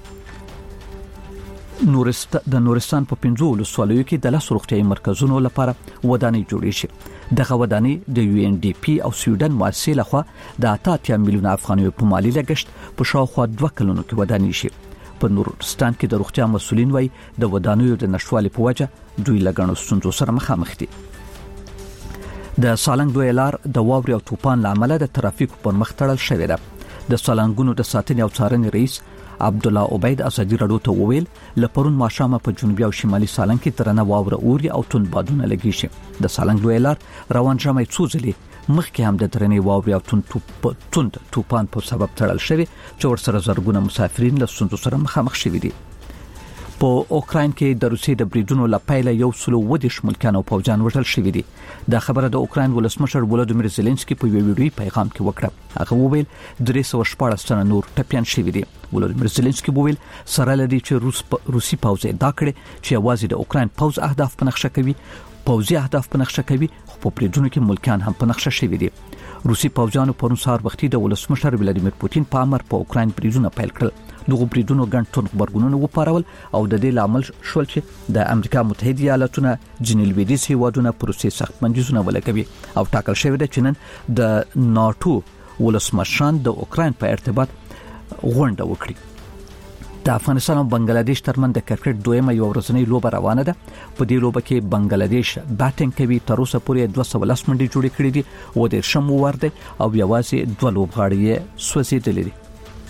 د نورستان په 15 ولسوالیو کې د لاس روغتیايي مرکزونو لپاره ودانۍ جوړې شي. دغه ودانۍ د UNDP او سویډن مؤسسې لخوا د 8 میلیونه افغانیو په مالی لګښت په شاوخوا 2 کلونو کې ودانۍ شي. په نورستان کې د روغتیا مسولین وایي د ودانیو د نشوالي په وجه دوی لګڼو ستونزو سره مخامخ دي. د سالنګ دوی لار د واوري او طوفان لامل د ترافیکو پر مخ تړل شوې ده. د سالنګونو د ساتنې او څارنې رئیس عبدالله عبید ازادي راډیو ته وویل لپاره ماشامه په جنوبي او شمالي سالنګ کې درنه واوره اوري او توند بادونه لګی شي. د سالنګ دوی لار روان جامې څوزلي مخکې هم د درنې واوري او توند طوفان په سبب تړل شوی چې ورسره زرګونه مسافرین له ستونزو سره مخامخ شوي دي. په اوکراین کې د روسیې د بریدونو لپاره 120 ملکیان او پوځیان وژل شوي دي. دا خبره د اوکراین ولسمشر ولادیمیر زيلنسکي په یو ویډیوي پیغام کې وکړه. هغه وویل 314 تنه نور ټپيان شوي دي. ولادیمیر زيلنسکي وویل سره لدی چې روسي پوځ دا کړي چې یوازې د اوکراین پوځ اهداف په نقشه کوي، پوځي اهداف په نقشه کوي، خو په بریدونو کې ملکیان هم په نقشه شوي دي. روسي پوځیانو پرون سهار وختي د ولسمشر ولادیمیر پوتین په امر په اوکراین بریدونه پیل کړل. دغه بریدونو ګڼ تون خبرګونونه وپارول او د دې لامل شول چې د امریکا متحده ایالاتونه ځینې لویدیځ هیوادونه پروسې سخت بندیزونه ولګوي او ټاکل شوی دی چې نن د ناتو ولسمشران د اوکراین په ارتباط غونډه وکړي. د افغانستان او بنگلاديش ترمن د کرکټ دویمه یو ورځنۍ لوبه روانه ده. په دې لوبه کې بنگلاديش بیټینګ کوي. تر اوسه پورې 210 منډې جوړې کړې دي او د شم ورده او یوازې 2 لوبغاړي سوځېدلې دي.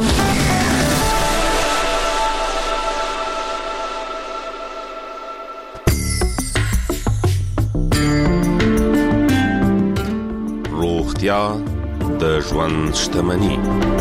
روغتیا د ژوند شتمنۍ.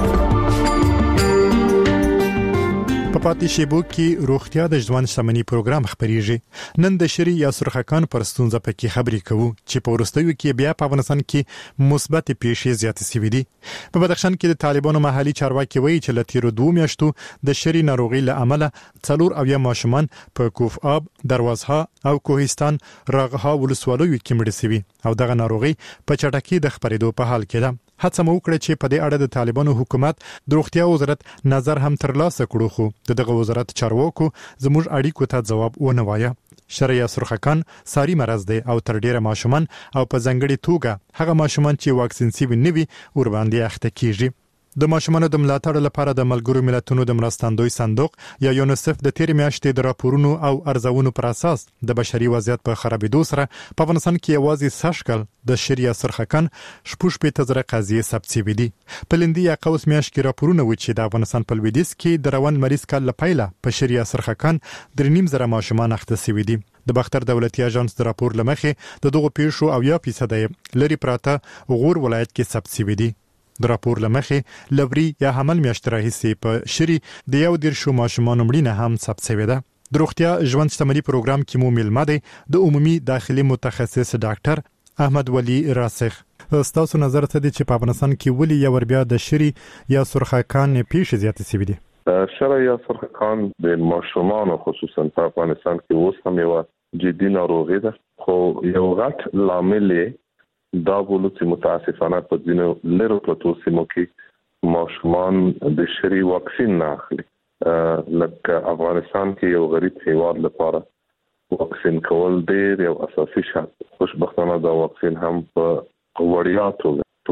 په پاتې شیبو کې روغتیا د ژوند شتمنۍ پروګرام خبريږي. نن د شری یا سرخکان پر ستونزه پکې خبرې کوو چې په ورستیو کې بیا په افغانستان کې مثبت پیښې زیاتې شوې دي. په بدخشان کې د طالبانو محلي چارواکي وایي چې لتیر 2 میاشتو د شری ناروغي له امله 4 ماشومان په کوف آب، دروازه او کوهستان راغها ولسوالیو کې مړ شوي او دغه ناروغي په چټکۍ د خبرېدو په حال کې ده. هڅه مو وکړه چې په دې اړه د طالبانو حکومت د روغتیا وزارت نظر هم ترلاسه کړو، خو دغه وزارت چارواکو زموږ اړیکو ته ځواب ونه وایه. شری سرخکان ساری مرض دی او تر ډیره ماشومان او په ځنګړي توګه هغه ماشومان چې واکسین شوي نه وي ور باندې اخته کیږي. د ماشومانو د ملاتړ لپاره د ملګرو ملتونو د مرستندوی صندوق یا یونیسف د تیر میاشتې د راپورونو او ارزونو پر اساس د بشري وضعیت په خرابېدو سره په افغانستان کې یوازې سشکل د شری سرخکان شپږ زره قضیې ثبت شوي دي. په لندي یا قوس میاشت کې راپورونه و چې د افغانستان په لویدیځ کې د روان مریض کال لپاره په شری سرخکان 3.5 ماشومان اخته شوي دي. د باختر دولتي اژانس د راپور لمخې د دغو پیښو 80% لري پراته غور ولایت کې ثبت شوي دي. د راپور لمخې لوري یا حمل میاشت راهیسې په شری د 11 ماشومان مړینه هم ثبت شوې ده. د روغتیا ژوند شتمنۍ پروګرام کې مو ملمه دی د عمومي داخلي متخصص ډاکټر احمد ولی راسخ. تاسو نظر ته دي چې په افغانستان کې ولې یو بیا د شری یا سرخکان پیښې زیاتې شوې دي؟
شری یا سرخکان د ماشومان خصوصا په افغانستان کې اوس هم یو جدي ناروغي ده، خو یو غټ لامل دا بولو چې متاسفانه په ځینو لرو پروتو سیمو کې ماشومان د شری واکسین نه اخلي. لکه افغانستان کې یو غریب هیواد لپاره واکسین کول ډېر یو اساسي شرط. خوشبختانه دا واکسین هم په وړیا توګه په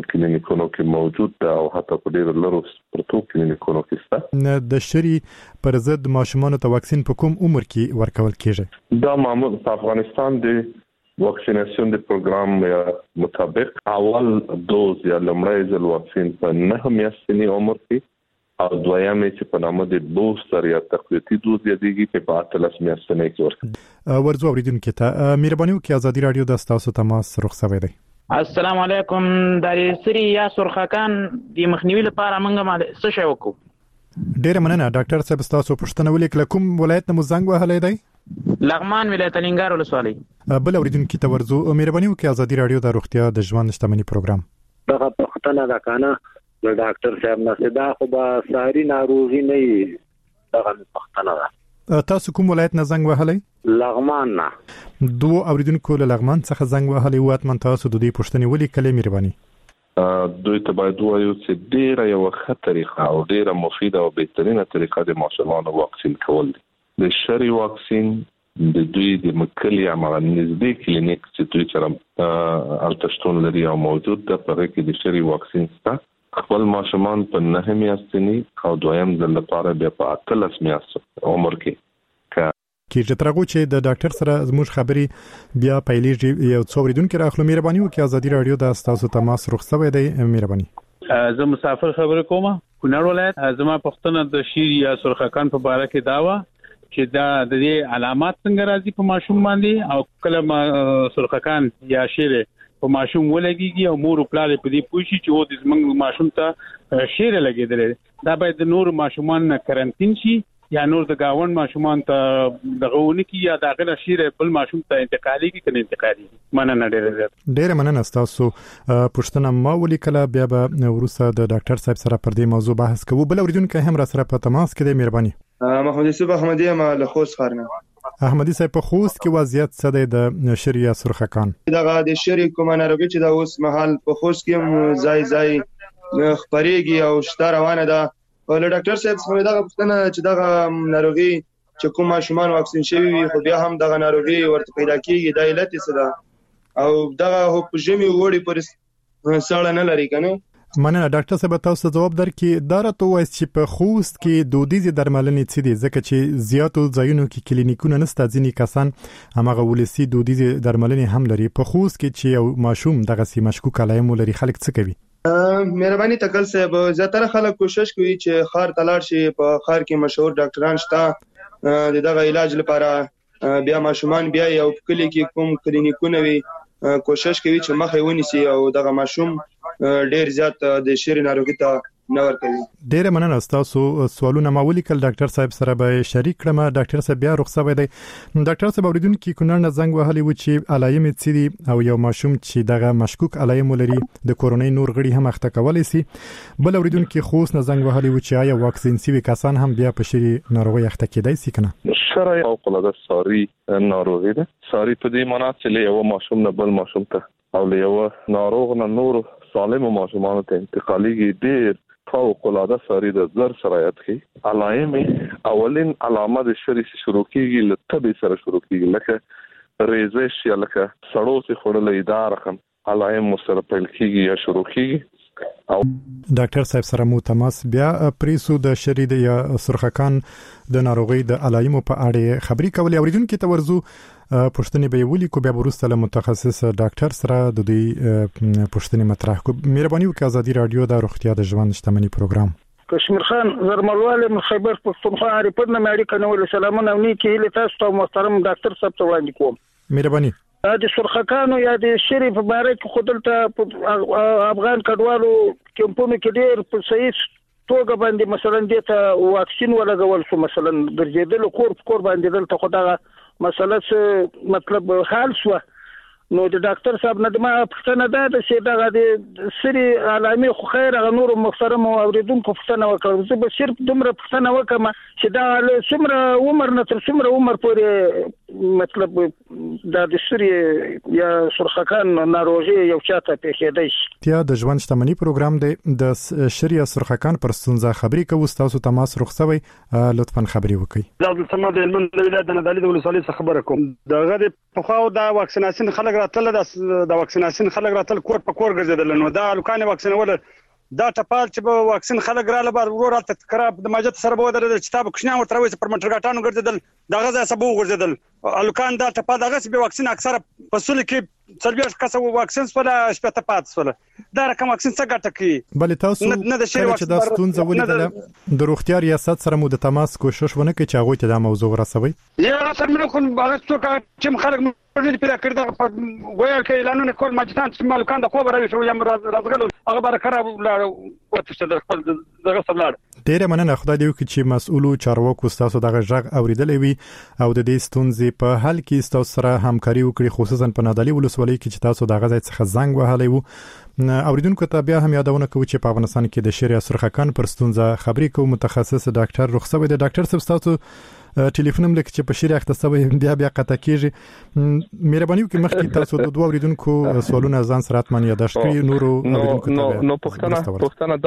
کلینیکونو کې موجود ده او حتی په ډېر لرو پرتو کلینیکونو کې شته.
د شری پر ضد ماشومان ته واکسین په کوم عمر کې ورکول کیږي؟
دا معمول په افغانستان د واکسیناسیون د پروګرام مطابق اول دوز یا لومړی ځل واکسین په 9 میاشتنی عمر کې او دویمه چې په نامه د بوستر یا تقویتي دوز یادېږي په 13 میاشتنی کې ورکړي.
ورځو اوریدونکو ته مهرباني وکړئ ازادي رادیو د تاسو تماس رخصوي دی.
السلام علیکم. د سری یا سرخکان د مخنیوي لپاره موږ څه شی وکړو؟
ډیره مننه ډاکټر صاحب تاسو پوښتنه ولیکله کوم ولایت نه مو زنګ وهلی دی؟
لغمان ولایت الینګار ولسوالۍ.
بل اوریدونکو ته ورځو مهرباني وکړئ ازادي رادیو د روغتیا د ژوند شتمنۍ پروګرام.
دغه پښتنه دا کنه د ډاکټر صاحب نه دا خو به ساری ناروغي نه دغه پښتنه ده.
تاسو کوم ولایت نه زنګ وهلی؟
لغمان نه.
دوه اوریدونکو له لغمان څخه زنګ وهلی او اتمن تاسو د دې پوښتنې ولیکلې مهرباني.
دوی ته باید وایو چې ډیره یو ښه طریقه او ډیره مفیده او بهترینه طریقه د ماشومانو واکسین کول دي. د شری واکسین د دوی د مکلی عمل نږدې کلینیک چې دوی سره التشتون لري او موجود ده په کې د شری واکسین سره خپل ماشومان په 9 میاشتنی او دویم ځل لپاره بیا په 13 میاشت عمر کې
چې ترغو چې د ډاکټر سره زموږ خبري بیا پیلېږي یو څو اوریدونکو راخلو مهرباني وکړئ ازادي رادیو د تاسو تماس رخصوي دی مهرباني.
زه مسافر خبره کوم کونړ ولایت. زما پښتنه د شیر یا سرخکان په اړه کې داوا چې دا د دې علامات څنګه راځي په ماشوم باندې او کله سرخکان یا شیر په ماشوم ولګيږي او مور پلار په دې پوښي چې و د زمنګ ماشوم ته شیر لګیدل. دا باید د نور ماشومان نه کرنټین شي یا نور د گاون ماشومان ته دغه کی یا داخله شیر بل ماشوم ته انتقالي کی کنه انتقالي مننه ډېر
مننه تاسو پښتنه ما ولیکله بیا به ورسره د ډاکټر صاحب سره پر دې موضوع بحث کوو. بل اوریدونکو هم را سره په تماس کې دی مهرباني.
محمد یوسف احمدی ما له خوست خارنه.
احمدی صاحب په خوست کې وضعیت څه دی د شری یا سرخکان؟
دغه د شری کومه ناروغي چې د اوس محل په خوست کې ځای خبرېږي او شته روانه ده. له ډاکټر صاحب څخه دا پوښتنه چې دغه ناروغي چې کوم ماشومان واکسین شوي وي خو بیا هم دغه ناروغي ورته پیدا کیږي د علت څه ده او دغه په ژمي وړي پر سړی نه لري کنه؟
مننه ډاکټر صاحب تاسو ځواب درکړي. دا راته وایي چې په خوست کې دودیزه درملنې څه دي ځکه چې زیاتو ځایونو کې کلینیکونه نشته ځینې کسان همغه ولسی دودیزه درملنې هم لري. په خوست کې چې یو ماشوم دغه سی مشکوک علائم لري خلک څه کوي؟
مهرباني تکل صاحب زیاتره خلک کوشش کوي چې خار تلاړ شي. په خار کې مشهور ډاکټران شته دغه علاج لپاره. بیا ماشومان بیا یو کلی کې کوم کلینیکونه وي کوشش کوي چې مخه ونیسي او دغه ماشوم ډیر زیات د شری ناروغي ته نه ورکوي.
ډیر مننه تاسو سوالونه ما ولیکل ډاکټر صاحب سره به شریک کړم. ډاکټر صاحب بیا رخصوي دی. ډاکټر صاحب اوریدونکو کونړ نه زنګ وهلی و چې علائم څه دي او یو ماشوم چې دغه مشکوک علائم لري د کورونای نور غړي هم اخته کولای شي. بل اوریدونکو خوست نه زنګ وهلی و چې آیا واکسین سوي کسان هم بیا په شری ناروغي اخته کېدای شي کنه؟
شری او قلاده ساری ناروغي ده. ساری په دې معنی چې له یو ماشوم نه بل ماشوم ته او له یو ناروغ نه نور سالم ماشومان ته انتقالي ډیر فوق العاده ساری د زر سرایت کی علائم اولین علامه د شری شروع کیږي لته سره شروع کیږي لکه ریزش یا لکه سړو څخه خړلې دا رقم علائم سره پیل کیږي یا شروع کیږي. او
ډاکټر صاحب سره مو تماس بیا پریسو د شری د یا سرخکان د ناروغي د علائم په اړه خبري کولې. اوریدونکو ته ورزو پښتنې به ولیکو بیا ورسته له متخصص ډاکټر سره د دې پښتنې مطرح کو. مهرباني وکړئ ازادي رادیو د روغتیا د ژوند شتمنۍ پروګرام.
کشمیر خان زرملواله من خیبر پښتونخوا ریپورت نه مې اړیکه نو سلامونه او نیکی له تاسو ته محترم ډاکټر صاحب ته وړاندې کوم.
مهرباني.
د سرخکانو یا د شری په باره کې خودلته افغان کډوالو کمپونو کې ډیر په صحیح توګه باندې مثلا دته واکسین ولګول شو مثلا ګرځیدل کور باندې دلته خدای مسله مطلب حال شو نو د ډاکټر صاحب نه ما پښتنه ده چې دا د سری علامه خو خیر غ نور محترم اوریدونکو پښتنه وکړم زه به صرف دومره پښتنه وکم چې دا له څومره عمر نه تر څومره عمر پورې مطلب د سری یا سرخکان ناروغي یو چاته پیښیدای شي.
تیا د ژوند شتمنۍ پروګرام د شری یا سرخکان پر ستونزه خبري کوي تاسو تماس رخصوي لطفا خبري وکړئ.
د سمند د ولایت د ندالي د ولسوالۍ څخه خبره کوم. دغه په خو د واکسیناسیون خلک
خلک راتل د واکسیناسیون خلک راتل کور په کور ګرځیدل نو دا الکان واکسینول دا ټپال چې به واکسین خلک رااله بعد ورور راته کراب د ماجت سره به ودرېدل چې تاسو کوښښ ورته وایي پر منټرګاټانو ګرځیدل دغه ځای سبو ګرځیدل الکان دا ټپال دغه به واکسین اکثره فصل کې څلور کسه واکسین سره شپته پات سره دا رقم واکسین څه ګټه کوي
بلې تاسو چې دا ستونزه ولیدله د روغتیا ریاست سره مو د تماس کوشش ونه کړ چې هغه ته دا موضوع ورسوي
یا سره موږ خو هغه څوک چې خلک دې پیدا کړی دا وایي چې اعلانونه کول ماجتان چې مالکان د خو راوي شو یم راځغلو هغه بار خراب وته د خپل دغه سبلار
ډیره مننه خدای دې وکړي چې مسؤلو چارواکو تاسو دغه ژغ اوریدلې وي او د دې ستونزې په حل کې تاسو سره همکاري وکړي خصوصا په نادعلي ولسوالۍ کې چې تاسو دغه ځای څخه زنګ وهلی وو اوریدونکو ته بیا هم یادونه کوي چې په افغانستان کې د شری سرخکان پر ستونزه خبري کوي متخصص ډاکټر رخصوی د ډاکټر صاحب تاسو ټلیفون هم لکه چې په شری اختصاصي بیا قطع کیږي مهرباني وکړئ مخکې تاسو د دوه اوریدونکو سوالونه ځان سره اتمن یاداشت کړئ نورو
نو پښتنه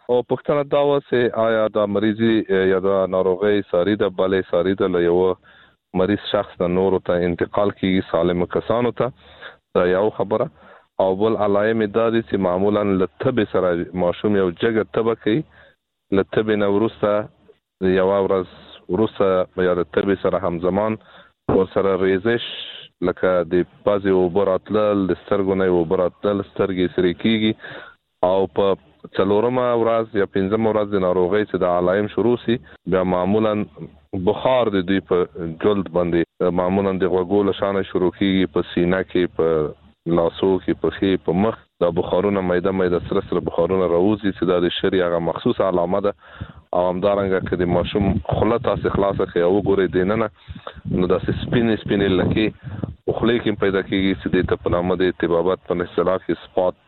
داوا چې آیا د مریضي یا د ناروغي ساري د بالې ساري د یو مریض شخص د نورو ته انتقال کیږي سالم کسانو ته دا یو خبره او بل علائم دادي چې معمولا لتب سره ماشوم یو جګ تبه کوي لتب نورسته یو ورځ ورسته یا د تبه سره همزمان ور سره ریزش لکه د بازي وبراتل د سترګو نه وبراتل سترګې سری کیږي او په څلورمه ورځ یا پنځمه ورځ د ناروغي چې د علائم شروع سي بیا معمولا بخار د دوی په جلد باندې معمولا د غوګول شانه شروع کیږي په سینه کې په لاسو کې په خې په مخ د بخارونه مېده سره بخارونه راوځي چې د شری هغه مخصوص علامه ده او همدارنګه کې د ماشوم خله تاسو خلاصه کې او ګوري دیننه نو د سپین لکه خله کې پیدا کیږي چې د په نامه د ارتباطات په اصطلاح کې سپاټ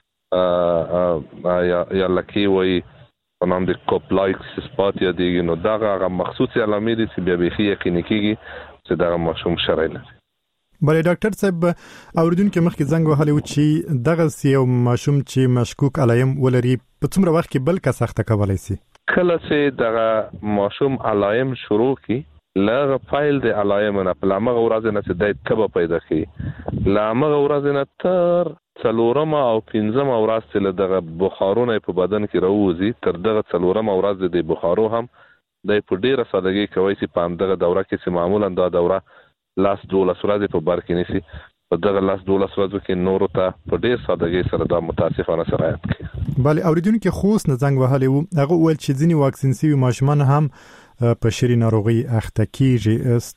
یا لکه وي په نام د کوپ لایک سپاټ یا دیږي نو دا هغه مخصوص علامې دي چې بیا به یقیني کیږي چې دا ماشوم شری نه
بلې ډاکټر صاحب اوریدونکو مخکې زنګ وهلی و چې دغه یو ماشوم چې مشکوک علایم ولري په څومره وخت کې بل کس اخته کولای شي
کله چې دغه ماشوم علایم شروع کی لغه فایل د علایم نه په لامغه ورځ نه چې د تبه پیدا کی لامغه ورځ نه تر څلورمه او پنځمه ورځ چې دغه بخارونه په بدن کې راوځي تر دغه څلورمه ورځ د بخارو هم د په ډیره سادهګي کوي چې په دغه دوره کې چې معمولا دا دوره لاس 12 ورځې په بار کې نشي په دغه لاس 12 ورځو کې نورو ته په ډیر سادهګي سره دا متاسفانه سرایت کوي
بل اوریدونکو خوست نه زنګ وهلی وو هغه ول چې ځینی واکسین سوي ماشومان هم په شری ناروغي اخته کیږي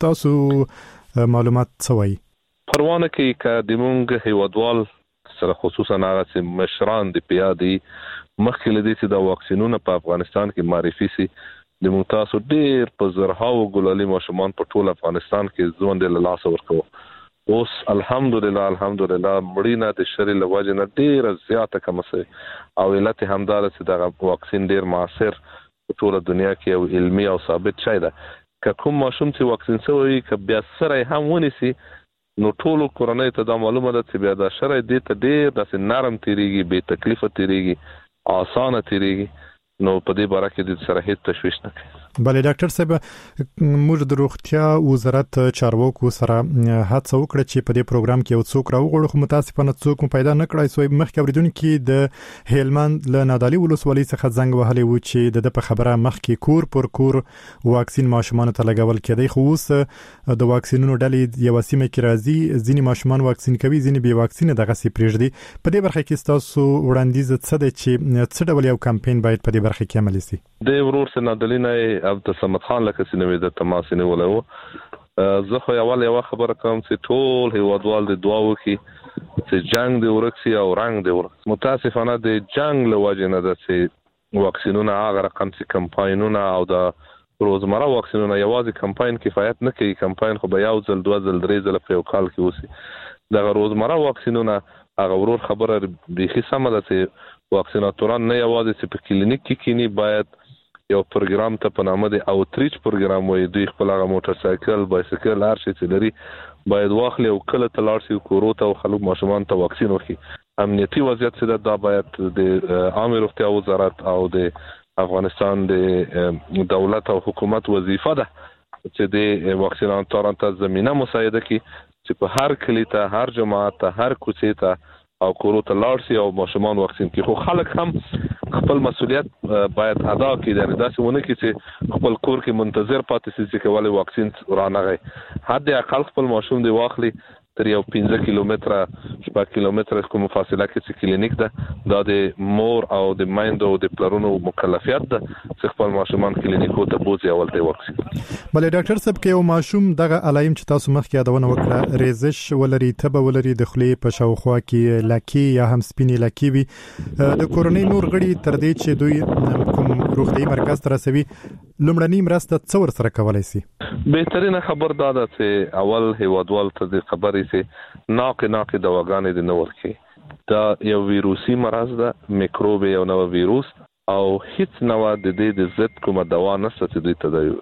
تاسو معلومات څوي
پروانه کې ک د مونږ هیوادوال سره خصوصا هغه چې مشران د پیادي مخکې لدی چې دا واکسینونه په افغانستان کې معرفي سي د ممتاز ډیر په زرهاو ګلالي ماشومان په ټول افغانستان کې ژوند له لاس ورکو اوس الحمدلله مړینه د شری لواجه نه ډیر زیاته کم سي او علت همدار چې دا واکسین ډیر موثر په ټول دنیا کې او علمي او ثابت شوی ده که کوم ماشوم چې واکسین شوی ک بیا سره هم ونیسي نو ټول کورنۍ ته دا معلومه ده چې بیا دا شری دې ته ډیر د نرم تیریږي به تکلیف تیریږي آسان تیریږي نو په دې باره کې د سره هیڅ تشویش نه کوي
بلې ډاکټر صاحب موږ د روغتیا وزارت چارواکو سره هڅه وکړه چې په دې پروګرام کې یو څوک راوغړو خو متاسفانه څوک پیدا نه کړای سوی مخکې اوریدونکو د هلمند له نادعلي ولسوالۍ څخه زنګ وهلی و چې د په خبره مخکې کور پر کور واکسین ماشومان ته لګول کېدی خو اوس د واکسینونو ډلې یو سیمه کې راځي ځینی ماشومان واکسین کوي ځینی به واکسین دغه سي پریږدي په دې برخه کې تاسو وړاندیز څه دی چې څه ډول یو کمپاین باید په دې برخه کې عملي شي
د ورور سره نادعلي نه عبد الصمد خان لکه سینوي د تماس نه ولو زه خو یو خبره کوم چې ټول هیوادوال د دعا وکي چې جنگ د ورکسي او رنگ د ورک متاسفانه د جنگ لوجه نه ده چې واکسینونه هغه رقم چې کمپاینونه او د روزمره واکسینونه یوازې کمپاین کفایت نه کوي کمپاین خو به یو ځل دوه ځل درې ځل په یو کال کې وسی د روزمره واکسینونه هغه ورور خبره بيخي سم ده چې واکسیناتوران نه یوازې چې په کلینیک کې کینی باید یو پروګرام ته په نامه د اوټریچ پروګرام وي دوی خپل هغه موټر سایکل بایسیکل هر شي چې لري باید واخلي او کله تلار شي کوروته او خلک ماشومان ته واکسین وکړي امنیتي وضعیت چې دا باید د عامه روغتیا وزارت او د افغانستان د دولت او حکومت وظیفه ده چې د واکسیناتورانو ته زمينه مساعده کړي چې په هر کلی ته هر جماعت ته هر کوڅې ته او کورو ته لاړ شي او ماشومان واکسین کړي. خو خلک هم خپل مسؤلیت باید ادا کړي، دا داسې ونه کړي چې خپل کور کې منتظر پاتې شي چې کولای واکسین رانغی. حد اقل خپل ماشوم دی واخلي تر یو 15 کیلومتره 10 کیلومتره کوم فاصله کې چې کلینیک ده، دا د مور او د مایندو او د پلرونو مکلفیت ده چې خپل ماشومان کلینیکو ته بوځي او ولته واکسین.
بلې ډاکټر صاحب کې یو ماشوم دغه علایم چې تاسو مخکې یادونه وکړه، ریزش ولري، تبه ولري، د خولې په شاوخوا کې لکې یا هم سپینې لکې وي، د کورنۍ نور غړي تر دې چې دوی کوم روغتیايي مرکز ته رسوي، لومړنۍ مرسته څه ورسره کولای شي؟
بهترینه خبر دا ده چې اول هیوادوال ته د خبرې چې ناقې دواګانې د نور کې دا یو ویروسي مرض ده، میکروب یو نو ویروس او هیڅ نو د دې د ضد کومه دوا نشته چې دوی تداوي.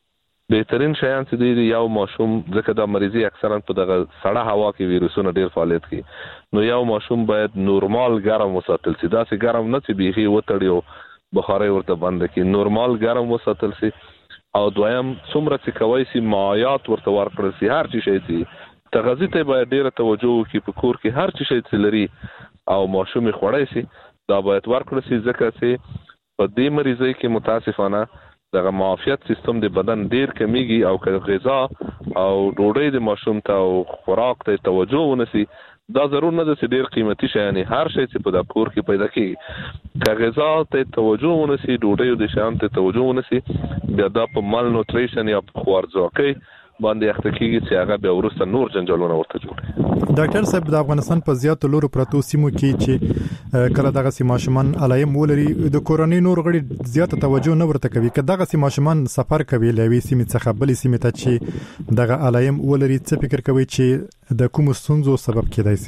بهترین شیان چې دی یو ماشوم ځکه دا مریضي اکثرا په دغه سړه هوا کې ویروسونه ډیر فعالیت کوي، نو یو ماشوم باید نورمال ګرم وساتل شي، دا چې ګرم نه چې بيخي وتړیو بخاري ورته بند کړي، نورمال ګرم وساتل شي. او دویم څومره چې کوي سي مایات ورته ورکړل شي، هر شي چې تغذیه ته باید ډیره توجه وکړي، په کور کې هر شي چې لري او ماشوم خوړای شي دا باید ورکړل شي، ځکه چې په دې مریضۍ کې متاسفانه دغه معافیت سیستم د بدن ډیر کمیږي او که غذا او ډوډۍ د ماشوم ته او خوراک ته توجه ونسی، دا ضرور نه ده چې ډیر قیمتي شي، یعنی هر شی چې په د کور کې پیدا کیږي که غذا ته توجه ونسی، ډوډۍ او د شیان ته توجه ونسی، بیا دا په مال نوټریشن یا په خوارځواکۍ باندې اخته کیږي چې هغه بیا ورسته نور جنجالونه ورته جوړي.
ډاکټر صاحب د افغانستان په زیاتو لورو پرتو سیمو کې چې کله دغه سیمه ماشومان علایم ولري، د کورنۍ نور غړي زیاته توجه نه ورته کوي، که دغه سیمه ماشومان سفر کوي لوي سیمه څخه بلې سیمه ته چې دغه علایم ولري، څه فکر کوي چې د کوم ستونزو سبب کېدای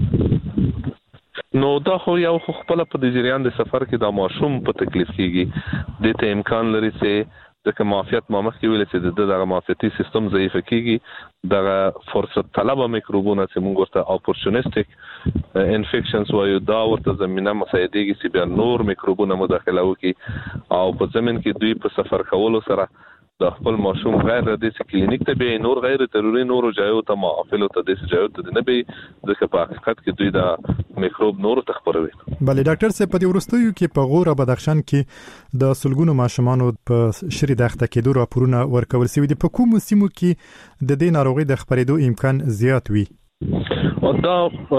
شي؟
نو دا خو یو خپل په د جریان د سفر کې د ماشوم په تکلیف کیږي، د ته امکان لري چې ځکه معافیت ما مخکې ویل چې دغه معافیتي سیستم ضعیف کیږي، دغه فرصت طلبه میکروبونه چې موږ ورته اپورچونیسټک انفیکشنز وایو، دا ورته زمينه مساعدېږي چې بیا نور میکروبونه مداخله وکړي او په زمين کې دوی په سفر کولو سره د خپل ماشوم غیر د کلینیک ته به نور غیر ضروري نور جایو ته معافلو ته د جایو ته نه به ځکه په حقیقت کې دوی دا میکروب نور تخبروي.
بلې ډاکټر صاحب په دې ورستیو کې په غوره بدخشان کې د سلګونو ماشومانو په شری دښته کې دوه راپورونه ورکول شوی دي، په کوم سیمو کې د دې ناروغي د خپرېدو امکان زیات وي؟
او دا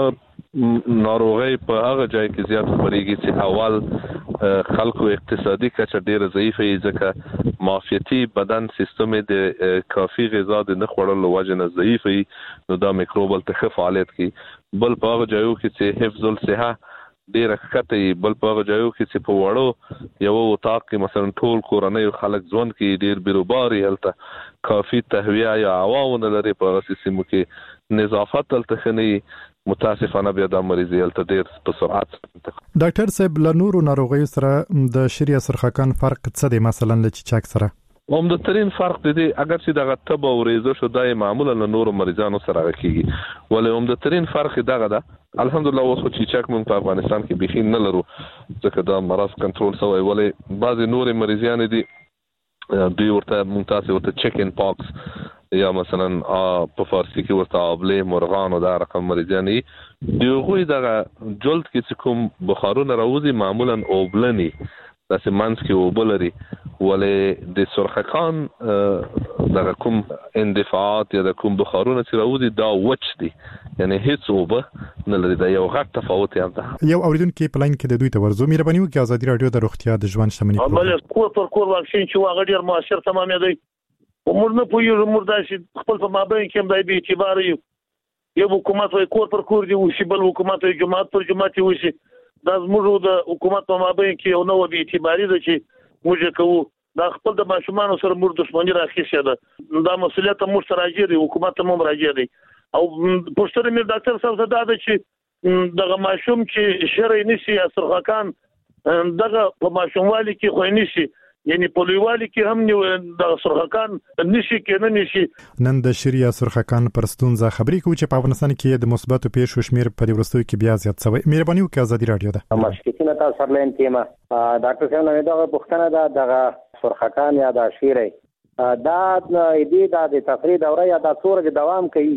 ناروغي په هغه ځای کې زیات خپرېږي چې اول خلکو اقتصادي کچه ډیره ضعیفه وي، ځکه معافیتي بدن سیستم د کافي غذا د نه خوړلو وجه نه ضعیف وي، نو دا میکروبل ته فعالیت کوي. بل په هغه ځایو کې چې حفظ الصحه ډیره ښکته، بل په هغه ځایو کې چې په وړو یو وطاق کې مثلا ټول کورنۍ خلک ځوان کې ډیر بیروباري هلته کافي تهویه یا عوامونه لري، په هغه سیمو کې نظافت هلته خني، متاسفانه بیا د مریضي هلته ډیر په سرعت.
ډاکټر صاحب له نورو ناروغیو سره د شری سرخکان فرق څه دی؟ مثلا له چیچاک سره
عمدترین فرق دی اگر چې دغه تب او ریزش دای معمولا له نورو مریضانو سره راکېږي، ولې عمدترین فرق دغه ده. الحمدلله اوس خو چیچاک موږ په افغانستان کې بخین نه لرو ځکه دا مرض کنټرول شوی، ولې بعضی نور مریضان دي دوی ورته ممتاز ورته چیکن پاکس یا مثلا په فارسی کې ورته ابله مرغان او دا رقم مریضان دي، دوی دغه جلد کې کوم بخارونه راوځي معمولا اوبلني داسې منځ کې وبلري، ولې د سرخکان دغه کوم اندفاعات یا د کوم بخارونه چې راوځي دا وچ دي، یعنی هیڅ اوبه نه لري، دا یو غټ تفاوت دی.
یو اوریدونکو په لاین کې د دوی ته ورزو مهرباني وکړئ، ازادي رادیو د روغتیا د ژوند شتمنۍ
بل کور پر کور واکسین چې واغ ډیر موثر تمامېدی، عمر نه پوي عمر داسې خپل په مابین کې هم دای به اعتبار یو حکومت وای کور پر کور دی وشي، بل حکومت وای جماعت پر جماعت وشي، دا زموږ د حکومت په مابین کې یو نو به اعتباري ده چې موږ کوو دا خپل د ماشومان سره موږ دښمنی راخیسه ده، دا مسؤلیت موږ سره راځي دی، حکومت هم راځي دی. او پوښتنه مې ډاکټر صاحب ته دا چې دغه ماشوم چې شری نشي سرخکان دغه په ماشوموالي کې خو نشي، یعنی په لویوالي کې هم د سرخکان نشي کې نه نشي.
نن د شری سرخکان پر ستونزه خبرې کوي چې په افغانستان کې د مثبتو پیښو شمیر په دې ورستیو کې بیا زیات شوی. مهرباني وکړئ ازادي رادیو ده
مشکلتونه تاسو سره لاین کېما ډاکټر صاحب نو دا پوښتنه ده دغه سرخکان یا د شری دا د تفرید دوره یا د څورګ دوام کوي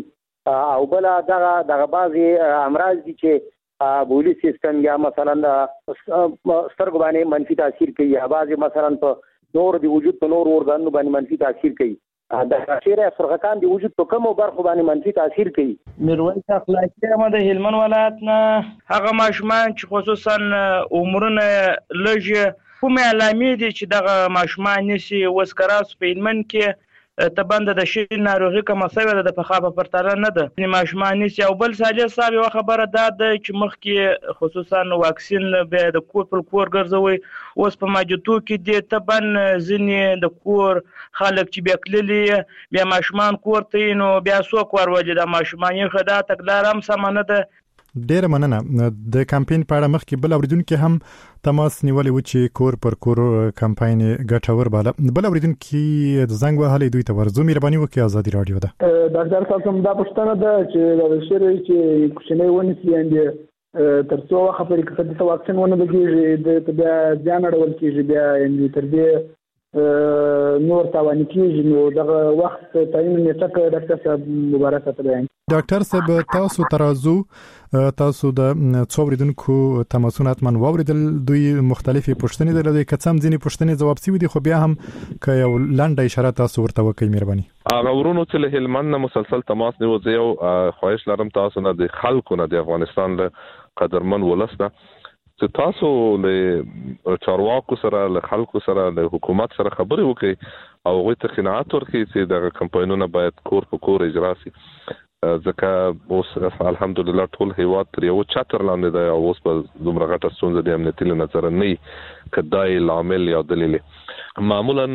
او بل دغه بعضي امراض دي چې بولی سیستم یا مثلا سترګو باندې منفي تاثیر کوي یا بعضي مثلا په نور دی وجود په نور ورغانو باندې منفي تاثیر کوي د شیره سرخکان دی وجود په کومو برخو باندې منفي تاثیر کوي.
میرویس اخلاقی احمد هلمند ولایت نه هغه ماشومان چې خصوصا عمرونه لږ کومه علامې دي چې دغه ماشومان نشي وسکراس په هلمند کې تبند د شي ناروغي کوم څه د پخابه پرتاله نه ده ماشومان نشي او بل ساجه صاحب یو خبره ده چې مخکې خصوصا واکسین به د کور پر کور ګرځوي اوس په ماجتو کې د تبن ځنې د کور خلک چې بیکللی بیا ماشومان کور ته نو بیا څوک ورولي د ماشومان یې خدا تکلار هم سمانه ده.
ډیر مننه. د کمپاین په اړه مخکې بل اوریدونکو هم تماس نیولې و چې کور پر کور کمپاین ګټور باله. بل اوریدونکو زنګ وهلې دوی ته ورزو مهرباني وکړئ. ازادي رادیو ده.
ډاکټر صاحب کوم دا پښتنه ده چې د شری چې کوشنۍ ونیسي اند تر څو وخت پورې کله چې واکسین ونه بګیږي د بیا ځان اړول کیږي بیا اند تر دې نور تاوان کیږي نو دغه وخت تعین نیټه ډاکټر صاحب مبارک ته.
ډاکټر صاحب تاسو ترازو تاسو د څوریدونکو تماسونه اتمن واوریدل دوی مختلفي پوښتنې درلودې کڅم ځینی پوښتنې جواب سی ودی خو بیا هم ک یو لنډه اشاره تاسو ورته وکړئ مهرباني.
هغه ورونو چې له هلمند مسلسل تماس نیو زه یو خواهش لرم تاسو نه د خلکو نه د افغانستان له قدرمن ولسته چې تاسو له چارواکو سره له خلکو سره له حکومت سره خبرې وکړي او غوښتنه ته قناعت ورکړي چې د کمپاینونو باید کور په کور اجرا شي ځکه اوس الحمدلله ټول هیواد تر یو چتر لاندې دی او اوس په دومره غټه ستونزه د امنیتي له نظر نه کدای لامل یا دلیل معمولا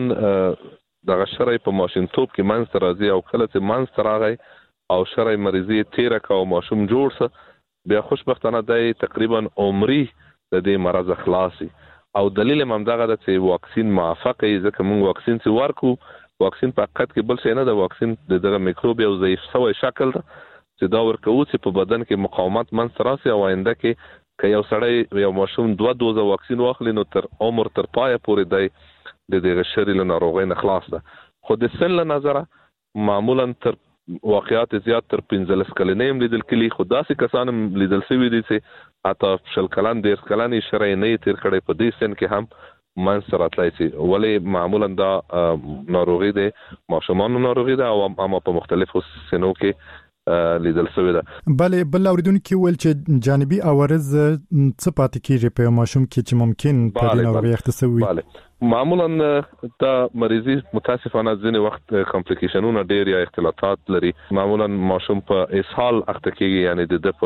دغه شرعي په ماشینتوب کې منځ راځي او کله چې منځ راغی او شرعي مریضي تیر کا او ماشوم جوړ سه بیا خوشبختانه دی تقریبا عمري د دې مرز خلاصي او دلیل هم دغه د چې واکسین موافقه ځکه موږ واکسین چې ورکو واکسین په حقیقت کې بل څه نه د واکسین دغه میکروب یو ضعیف شوی شکل ده چې دا ورکو چې په بدن کې مقاومت منځ راسي او آینده کې که یو سړی یو ماشوم 2 دوزه واکسین واخلي نو تر عمر تر پایه پورې دی د دغه شری له ناروغۍ نه خلاص ده. خو د سن له نظره معمولا تر واقعات زیات تر 15 کلنې لیدل کلی خداسي کسان لیدل شوی دي چې اته شل کلن ډیر کلن شرعي نه تیر کړي په دې سن کې هم منځ راتلای شي ولی معمولا دا ناروغي ده ماشومان ناروغي ده او اما په مختلفو سنو کې لیدل شوی ده.
بل اوریدونکو ول چې جانبي عوارض څه پاتې کیږي په ماشوم کې چې ممکن په دې ناروغي اختصوي.
معمولا دا مریضي متاسفانه ځینې وخت کمپلیکیشنونه ډیر یا اختلاطات لري. معمولا ماشوم په اسهال اخته کیږي یعنی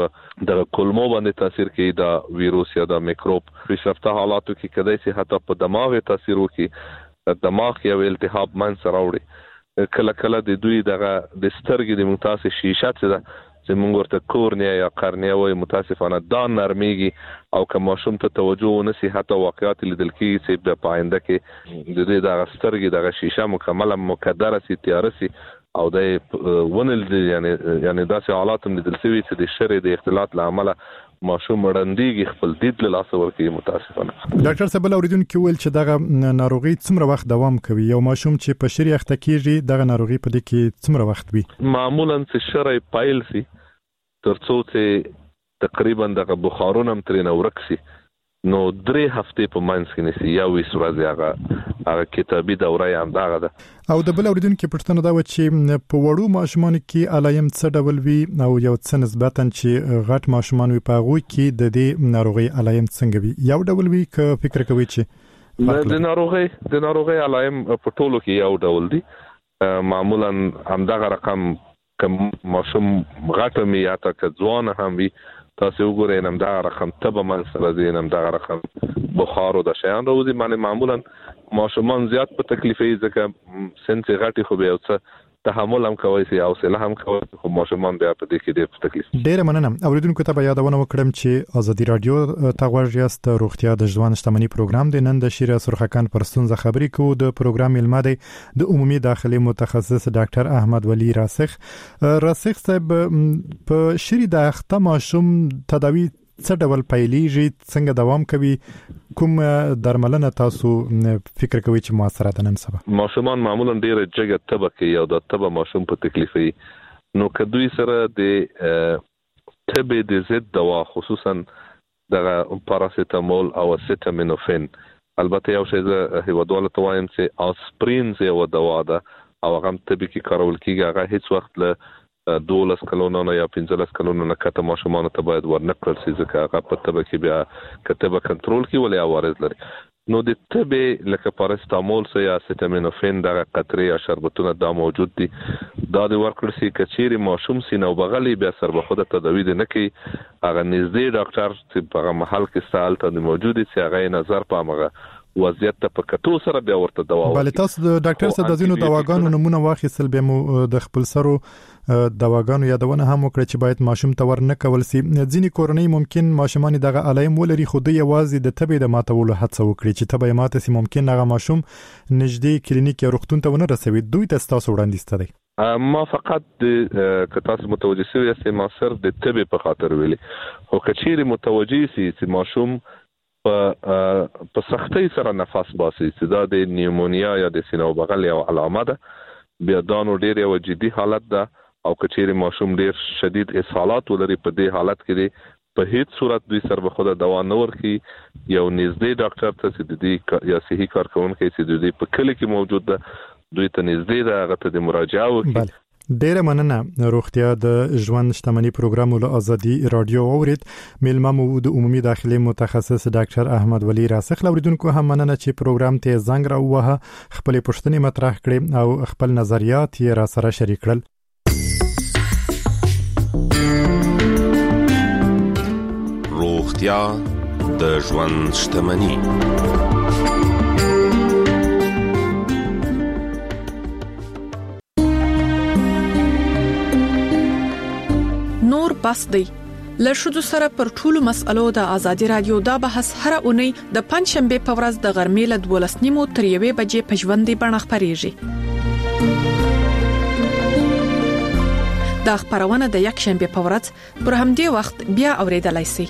د کولمو باندې تاثیر کوي دا ویروس یا دا میکروب. پیشرفته حالاتو کې کدی سي حتی په دماغ تاثیر وکړي دماغ یو التهاب منځ راوړي. کله کله د دوی دغه د سترګې د متاسف شیشه چې موږ ورته کورنیا یا قرنیا وایي متاسفانه دا نرميږي او که ماشوم ته توجه ونسی حتی واقعات لیدل کیږي چې په پاینده کې د دې دغه سترګې دغه شیشه مکمله مقدره سي تیار سي او د ونل یعنی داسې حالات هم لیدل شوي چې د شری د اختلاط له امله ماشوم وړاندېږي خپل دید له لاس ورکوي متاسفانه.
ډاکټر صاحب اوریدونکو ویل چې دغه ناروغي څومره وخت دوام کوي یو ماشوم چې په شری اخته کیږي دغه ناروغي په دې کې څومره وخت وي؟
معمولا چې شری پایل سي ترڅو چې تقریبا دغه بخارونه هم ترې نه ورک سي نو 3 هفته په منځ کې نسی یا وې ورځې هغه کتابي دوره هم داغه ده.
او د بل اوریدونکو پښتنه دا و چې په وړو ماشومان کې علایم څه ډول وي او یو څه نسبتا چې غټ ماشومان وي په غوي کې د دې ناروغي علایم څنګه وي یو ډول وي که فکر کوي چې
د ناروغي علایم په ټولو کې یو ډول دي. معمولا هم دغه رقم کوم ماشوم غټ می یا تا ځوان هم وي تاسو وګورئ نن دا رقم تبه من سره دي نن دا رقم بخار او د شیان روزي معنی معمولا ماشومان زیات په تکلیفي ځکه سنت غټي خو به او څه تحمل هم کوي سي او سله هم کوي خو ماشومان بیا په دې کې ډېر تکلیف.
ډېر مننه اوریدونکو ته یادونه وکړم چې ازادي رادیو ته غوړیاست روغتیا د ژوند شتمنۍ پروګرام د نن د شیره سرخکان پرستونزه خبرې کوو. د پروګرام علماده د عمومي داخلي متخصص ډاکټر احمد ولی راسخ صاحب په شری د اخته ماشوم تداوی څه ډول پیلېږي څنګه دوام کوي کوم درملنه تاسو فکر کوئ چې موثره ده نن سبا؟
ماشومان معمولا ډېر جګه تبه کوي او د تبه ماشوم په تکلیفي نو کدوې سره د تبې د ضد دوا خصوصا د پاراسیتامول او اسیټامینوفین البته یو شی زه هیوادوالو ته وایم چې اسپرین یو دوا ده او هغه تبې کې کارول کیږي هغه هیڅ وخت له 12 کلونو نه یا 15 کلونو نه کته ماشومان ته باید ورنکړل شي ځکه هغه په تبه کې بیا کتبه کنټرول کې ولې عوارض لري نو د تبه لکه پاراسیتامول یا اسیټامینوفین دغه قطرې یا شربتونه دا موجود دي دا د ورکړل شي کچيري ماشوم سینه او بغلې بیا سر به خود تداوی نه کوي هغه نږدې ډاکټر چې په هغه محل کې سالته موجود دي چې هغه نظر په هغه وضعیت ته په کتو سره بیا ورته دوا ورکړي.
بل تاسو د ډاکټر سره د زینو دواګانو نمونه واخیستل به مو د خپل سرو دواګانو یادونه هم وکړه چې باید ماشوم ته ورنه کول سي. ځینې کورنۍ ممکن ماشومان دغه علائم ولري خو د یوازې د تبې د ماتولو هڅه وکړي چې تبې ماته سي ممکن هغه ماشوم نږدې کلینیک یا روغتون ته ونه رسوي. دوی تاسو وړاندیز ته دی
ما فقط د کتاس متوجه شوی چې ما صرف د تبې په خاطر ویلي خو کچيري متوجه سي چې ماشوم په سختۍ سره نفس باسي چې دا د نیومونیا یا د سینې او بغل یو علامه ده بیا دا نو ډیر یو جدي حالت ده او کچيري ماشوم ډیر شدید اسهالات ولري په دې حالت کې په هیڅ صورت دوی سره به خود دوا نه ورکي یو نږدې ډاکټر ته چې د دې یا صحي کارکونکو چې د دې په کلی کې موجود ده دوی ته نږدې ده هغه ته د مراجعه وکړي.
ډیره مننه. روغتیا د ژوند شتمنۍ پروګرام له ازادي رادیو اورید میلمه مو د عمومي داخلي متخصص ډاکټر احمد ولی راسخ اوریدونکو هم مننه چې پروګرام ته زنګ راووه خپل پوښتنې مطرح کړې او خپل نظریات یې را سره شریک کړل.
روغتیا د ژوند شتمنۍ.
نور بس دی لښودو سره پر ټولو مسألو د ازادي رادیو دا بحث هر اونۍ د پنځشنبه په ورځ د غرمې له 12:30 تر 1 بجې په ژوندۍ بڼه خپرېږي. دا خبرونه د یک شنبه په ورځ پر همدې وخت بیا اوریدلای شئ.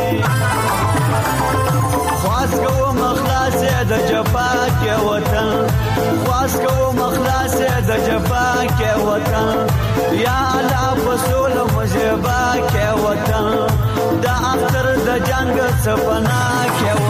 د جفا کې وطن مجبا کې وطن یا الله فصول مجبا کې وطن د اختر د جنگ سپنا کې